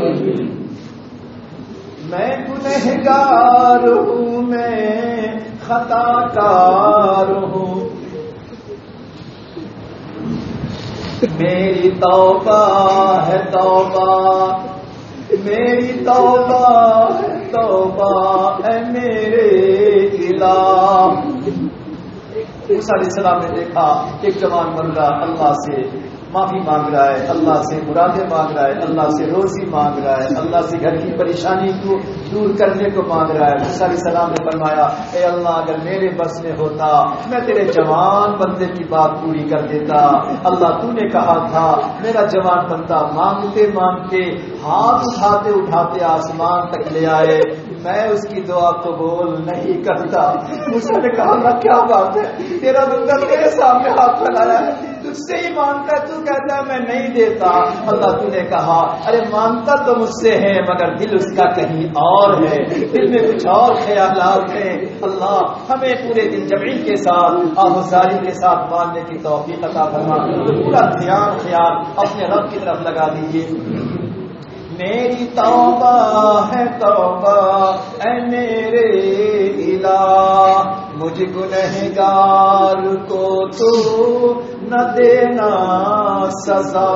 میں گنہگار ہوں، میں خطا کار ہوں، میری توبہ ہے توبہ، میری توبہ ہے توبہ اے میرے الہ۔ موسیٰ علیہ السلام نے دیکھا ایک جوان بندہ اللہ سے معافی مانگ رہا ہے، اللہ سے مرادیں مانگ رہا ہے، اللہ سے روزی مانگ رہا ہے، اللہ سے گھر کی پریشانی کو دور کرنے کو مانگ رہا ہے۔ موسیٰ علیہ السلام نے فرمایا اے اللہ اگر میرے بس میں ہوتا میں تیرے جوان بندے کی بات پوری کر دیتا۔ اللہ تو نے کہا تھا میرا جوان بندہ مانگتے مانگتے ہاتھ اٹھاتے اٹھاتے آسمان تک لے آئے، میں اس کی دعا قبول نہیں کرتا۔ موسیٰ نے کہا اللہ کیا بات ہے، تیرا بندہ تیرے سامنے ہاتھ پھیلایا ہے، تجھ سے ہی مانگتا ہے، تو کہتا ہے میں نہیں دیتا۔ اللہ تو نے کہا ارے مانگتا تو مجھ سے ہے مگر دل اس کا کہیں اور ہے، دل میں کچھ اور خیالات ہیں۔ اللہ ہمیں پورے دل جمعی کے ساتھ آہوزاری کے ساتھ ماننے کی توفیق عطا فرما، پورا دھیان خیال اپنے رب کی طرف لگا دیجیے۔ میری توبہ ہے توبہ اے میرے الہ، مجھ گنہگار کو تو نہ دینا سزا۔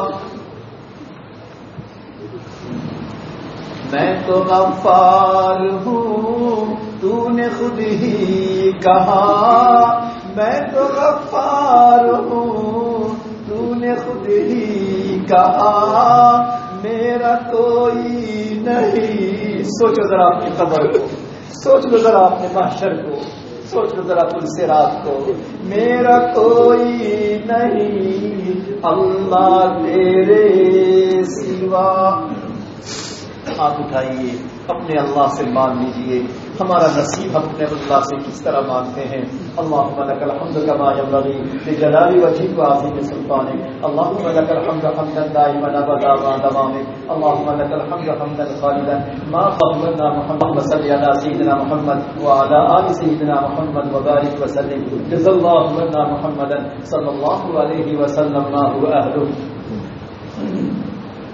میں تو غفار ہوں تو نے خود ہی کہا، میں تو غفار ہوں تو نے خود ہی کہا، میرا کوئی نہیں۔ سوچو ذرا اپنی قبر کو، سوچ لو ذرا اپنے محشر کو، سوچ لو ذرا تل سے رات کو۔ میرا کوئی نہیں اللہ تیرے سوا۔ ہاتھ اٹھائیے اپنے اللہ سے مان لیجیے، ہمارا نصیب ہم اپنے اللہ سے کس طرح مانتے ہیں۔ اللہم لک الحمد کما ینبغی لجلال وجهک وعظیم سلطانک، اللہم لک الحمد حمدا دائما ابدا مع دوامک، اللہم لک الحمد حمدا خالدا ما قبلنا محمد صلی علی سیدنا محمد وعلی آل سیدنا محمد وبارک وسلم، جزا اللہ عنا محمدا صلی اللہ علیہ وسلم ما هو اہلہ۔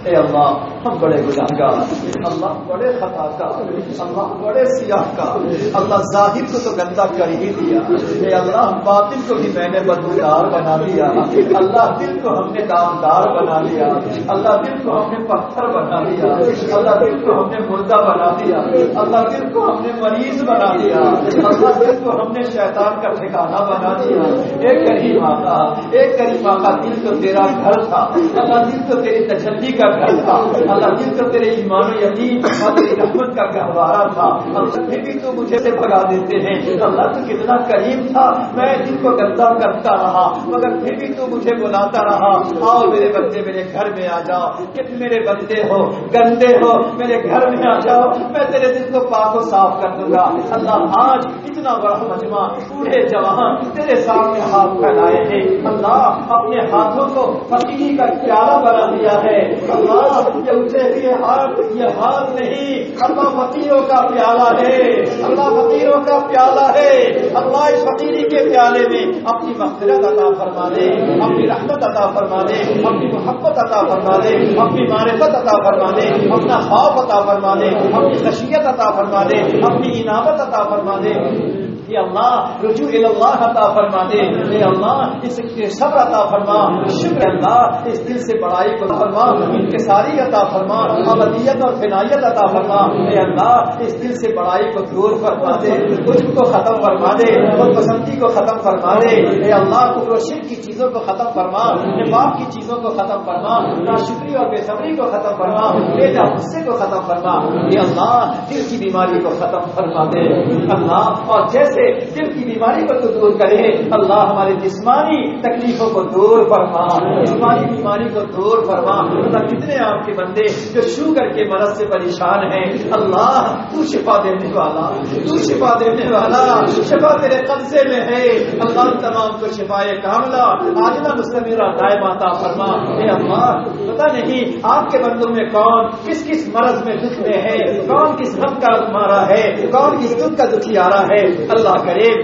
اے اللہ ہم بڑے گناہگار، اللہ بڑے خطا کار، اللہ بڑے سیاہ کار، اللہ ظاہر کو تو گندا کر ہی دیا، اے اللہ باطن کو بھی میں نے بدبودار بنا دیا، اللہ دل کو ہم نے دامدار بنا دیا، اللہ دل کو ہم نے پتھر بنا دیا، اللہ دل کو ہم نے مردہ بنا دیا، اللہ دل کو ہم نے مریض بنا دیا، اللہ دل کو ہم نے شیطان کا ٹھکانہ بنا دیا۔ ایک کریم آقا، ایک کریم آقا دل تو تیرا گھر تھا، اللہ دل تو تیری تجلی کا گھر تھا، اللہ دل تو تیرے ایمان و یقین اور تیری رحمت کا گہوارہ تھا، اللہ پھر بھی تو مجھے سے بھگا دیتے ہیں، اللہ تو کتنا کریم تھا، میں دل کو گندا کرتا رہا مگر پھر بھی تو مجھے بلاتا رہا، آؤ میرے بندے میرے گھر میں آ جاؤ، کتنے میرے بندے ہو گندے ہو میرے گھر میں آ جاؤ، میں تیرے دل کو پاک و صاف کر دوں گا۔ اللہ آج اتنا بڑا مجمع بوڑھے جوان تیرے سامنے ہاتھ پھیلائے ہیں، اللہ اپنے ہاتھوں کو فقیری کا پیالہ بنا دیا ہے، اللہ یہ اٹھے ہوئے ہاتھ یہ ہاتھ نہیں، اللہ فقیروں کا پیالہ ہے، اللہ فقیروں کا پیالہ ہے، اللہ اس فقیری کے پیالے میں اپنی مغفرت عطا فرما دے، اپنی رحمت عطا فرما دے، اپنی محبت عطا فرما دے، اپنی معرفت عطا فرما دے، اپنا خوف عطا فرما دے، اپنی خشیت عطا فرما دے، اپنی عنابت عطا فرما دے، اے اللہ رجوع اللہ عطا فرما دے، اے اللہ اس کے صبر عطا فرما، شکر اللہ اس دل سے بڑائی کو فرما، انکساری عطا فرما، ابدیت اور فنائیت عطا فرما، اے اللہ اس دل سے بڑائی کو دور فرما دے، عجب کو ختم فرما دے، اور پسندی کو ختم فرما دے، اے اللہ کفر و شرک کی چیزوں کو ختم فرما، نفاق کی چیزوں کو ختم فرما، ناشکری اور بے صبری کو ختم فرما، بے جا غصے کو ختم فرما، اے اللہ دل کی بیماری کو ختم فرما دے، اللہ اور جیسے دل کی بیماری کو تو دور کرے، اللہ ہمارے جسمانی تکلیفوں کو دور فرما، جسمانی بیماری کو دور فرما، اللہ کتنے آپ کے بندے جو شوگر کے مرض سے پریشان ہیں، اللہ تو شفا دینے والا، تو شفا دینے والا، شفا تیرے قبضے میں ہے، اللہ تمام کو شفائے کاملہ عاجلہ مستمرہ دائم عطا فرما، اے اللہ پتہ نہیں آپ کے بندوں میں کون کس کس مرض میں دکھ میں ہے، کون کس غم کا مارا ہے، کون کس دکھ کا دکھیارا ہے، اللہ کریم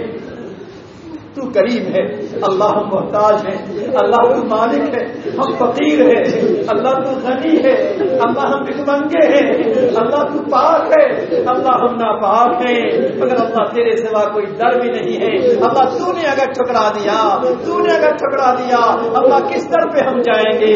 تو کریم ہے، اللہ ہم محتاج ہیں، اللہ تو مالک ہے، ہم فقیر ہیں، اللہ تو غنی ہے، اللہ ہم بھکمنگے ہیں، اللہ تو پاک ہے، اللہ ہم ناپاک ہیں، مگر اللہ تیرے سوا کوئی در بھی نہیں ہے، اللہ تو نے اگر ٹھکرا دیا تو نے اگر ٹھکرا دیا اللہ کس در پہ ہم جائیں گے؟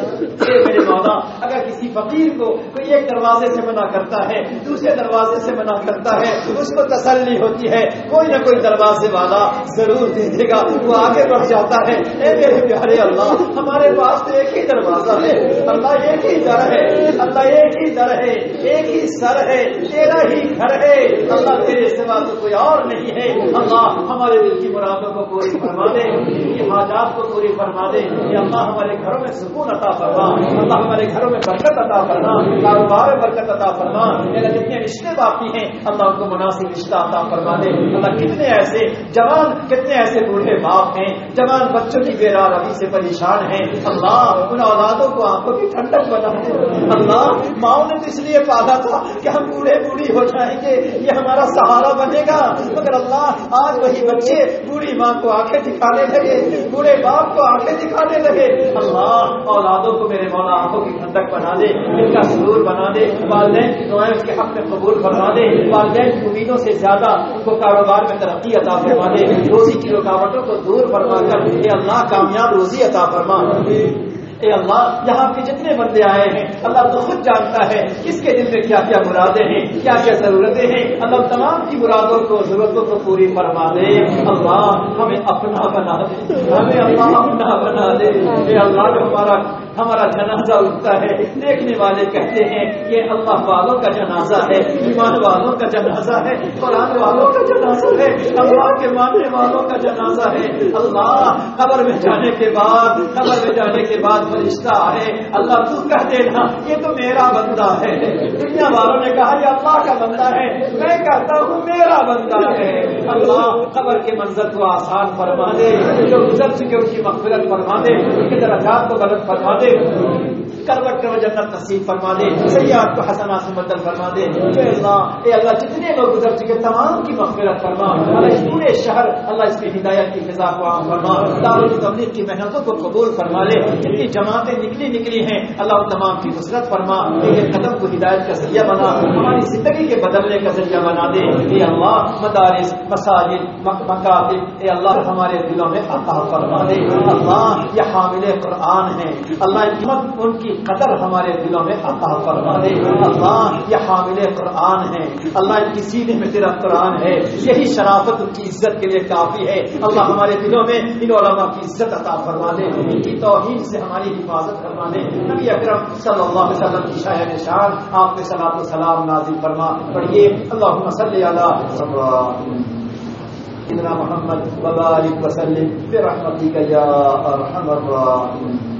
اے میرے مولا اگر کسی فقیر کو کوئی ایک دروازے سے منع کرتا ہے دوسرے دروازے سے منع کرتا ہے اس کو تسلی ہوتی ہے کوئی نہ کوئی دروازے والا ضرور دے دے گا، وہ آگے بڑھ جاتا ہے۔ اے میرے پیارے اللہ ہمارے پاس تو ایک ہی دروازہ ہے، اللہ ایک ہی در ہے، اللہ ایک ہی در ہے، ایک ہی سر ہے، تیرا ہی گھر ہے، اللہ تیرے سوا تو کوئی اور نہیں ہے، اللہ ہمارے دل کی مرادوں کو پوری فرما دے، کی حاجات کو پوری فرما دے، یا اللہ ہمارے گھروں میں سکون عطا فرما، اللہ ہمارے گھروں میں برکت عطا فرما، کاروبار میں برکت عطا فرما، میرا جتنے رشتے باقی ہیں اللہ ان کو مناسب رشتہ عطا فرما دے۔ اللہ کتنے ایسے جوان کتنے ایسے بوڑھے باپ ہیں جوان بچوں کی بے روی سے پریشان ہیں، اللہ ان اولادوں کو آنکھوں کی ٹھنڈک بنا دے، اللہ ماؤں نے تو اس لیے پالا تھا کہ ہم بوڑھے بوڑھی ہو جائیں گے یہ ہمارا سہارا بنے گا، مگر اللہ آج وہی بچے بوڑھی ماں کو آنکھیں دکھانے لگے، بوڑھے باپ کو آنکھیں دکھانے لگے، اللہ اولادوں کو میرے مولا آنکھوں کی ٹھنڈک بنا دے، ان کا سرور بنا دے، والدین کی دعائیں اس کے حق میں قبول فرما دے، والدین کی امیدوں سے زیادہ ان کو کاروبار میں ترقی عطا فرما دے، روزی کی رکاوٹوں کو دور فرما کر اے اللہ کامیاب روزی عطا فرما۔ اے اللہ یہاں کے جتنے بندے آئے ہیں اللہ تو خود جانتا ہے کس کے دل میں کیا کیا مرادیں ہیں کیا کیا ضرورتیں ہیں، اللہ تمام کی مرادوں کو ضرورتوں کو پوری فرما دے، اللہ ہمیں اپنا بنا دے، ہمیں اللہ اپنا بنا دے، اے اللہ جو ہمارا ہمارا جنازہ اٹھتا ہے دیکھنے والے کہتے ہیں یہ اللہ والوں کا جنازہ ہے، ایمان والوں کا جنازہ ہے، قرآن والوں کا جنازہ ہے، اللہ کے ماننے والوں کا جنازہ ہے، اللہ قبر میں جانے کے بعد قبر میں جانے کے بعد فرشتہ آئے، اللہ تو کہہ دینا یہ تو میرا بندہ ہے، دنیا والوں نے کہا یہ اللہ کا بندہ ہے، میں کہتا ہوں میرا بندہ ہے، اللہ قبر کے منظر کو آسان فرما دے، جو گزر چکے ان کی مغفرت فرما دے، ان کے درجات کو بلند فرما دے۔ کروٹ کرو جنت نصیب فرما دے، سیئات کو حسنات سے بدل فرما دے. اے اللہ اے اللہ جتنے لوگ گزر چکے تمام کی مغفرت فرما. اللہ اس پورے شہر اللہ اس کی ہدایت کی فضا کو عام فرما. دعوت تبلیغ کی محنتوں کو قبول فرما لے. جتنی جماعتیں نکلی نکلی ہیں اللہ ان تمام کی نصرت فرما. ایک قدم کو ہدایت کا ذریعہ بنا، ہماری زندگی کے بدلنے کا ذریعہ بنا دے. اے اللہ مدارس مساجد مکاتب اے اللہ ہمارے دلوں میں عطا فرما دے. اللہ یہ حامل قرآن ہیں، اللہ ان کی قدر ہمارے دلوں میں عطا فرما دے. اللہ یہ حامل قرآن ہیں، اللہ ان کی سینے میں تیرا قرآن ہے، یہی شرافت ان کی عزت کے لیے کافی ہے. اللہ ہمارے دلوں میں ان علماء کی عزت عطا فرما دے، ان کی توہین سے ہماری حفاظت فرما دے. نبی اکرم صلی اللہ علیہ وسلم کی شاہ نشان آپ پہ صلاۃ و سلام نازل فرما. پڑھیے اللہم صلی علی سیدنا محمد وبارک وسلم برحمتک یا ارحم الراحمین.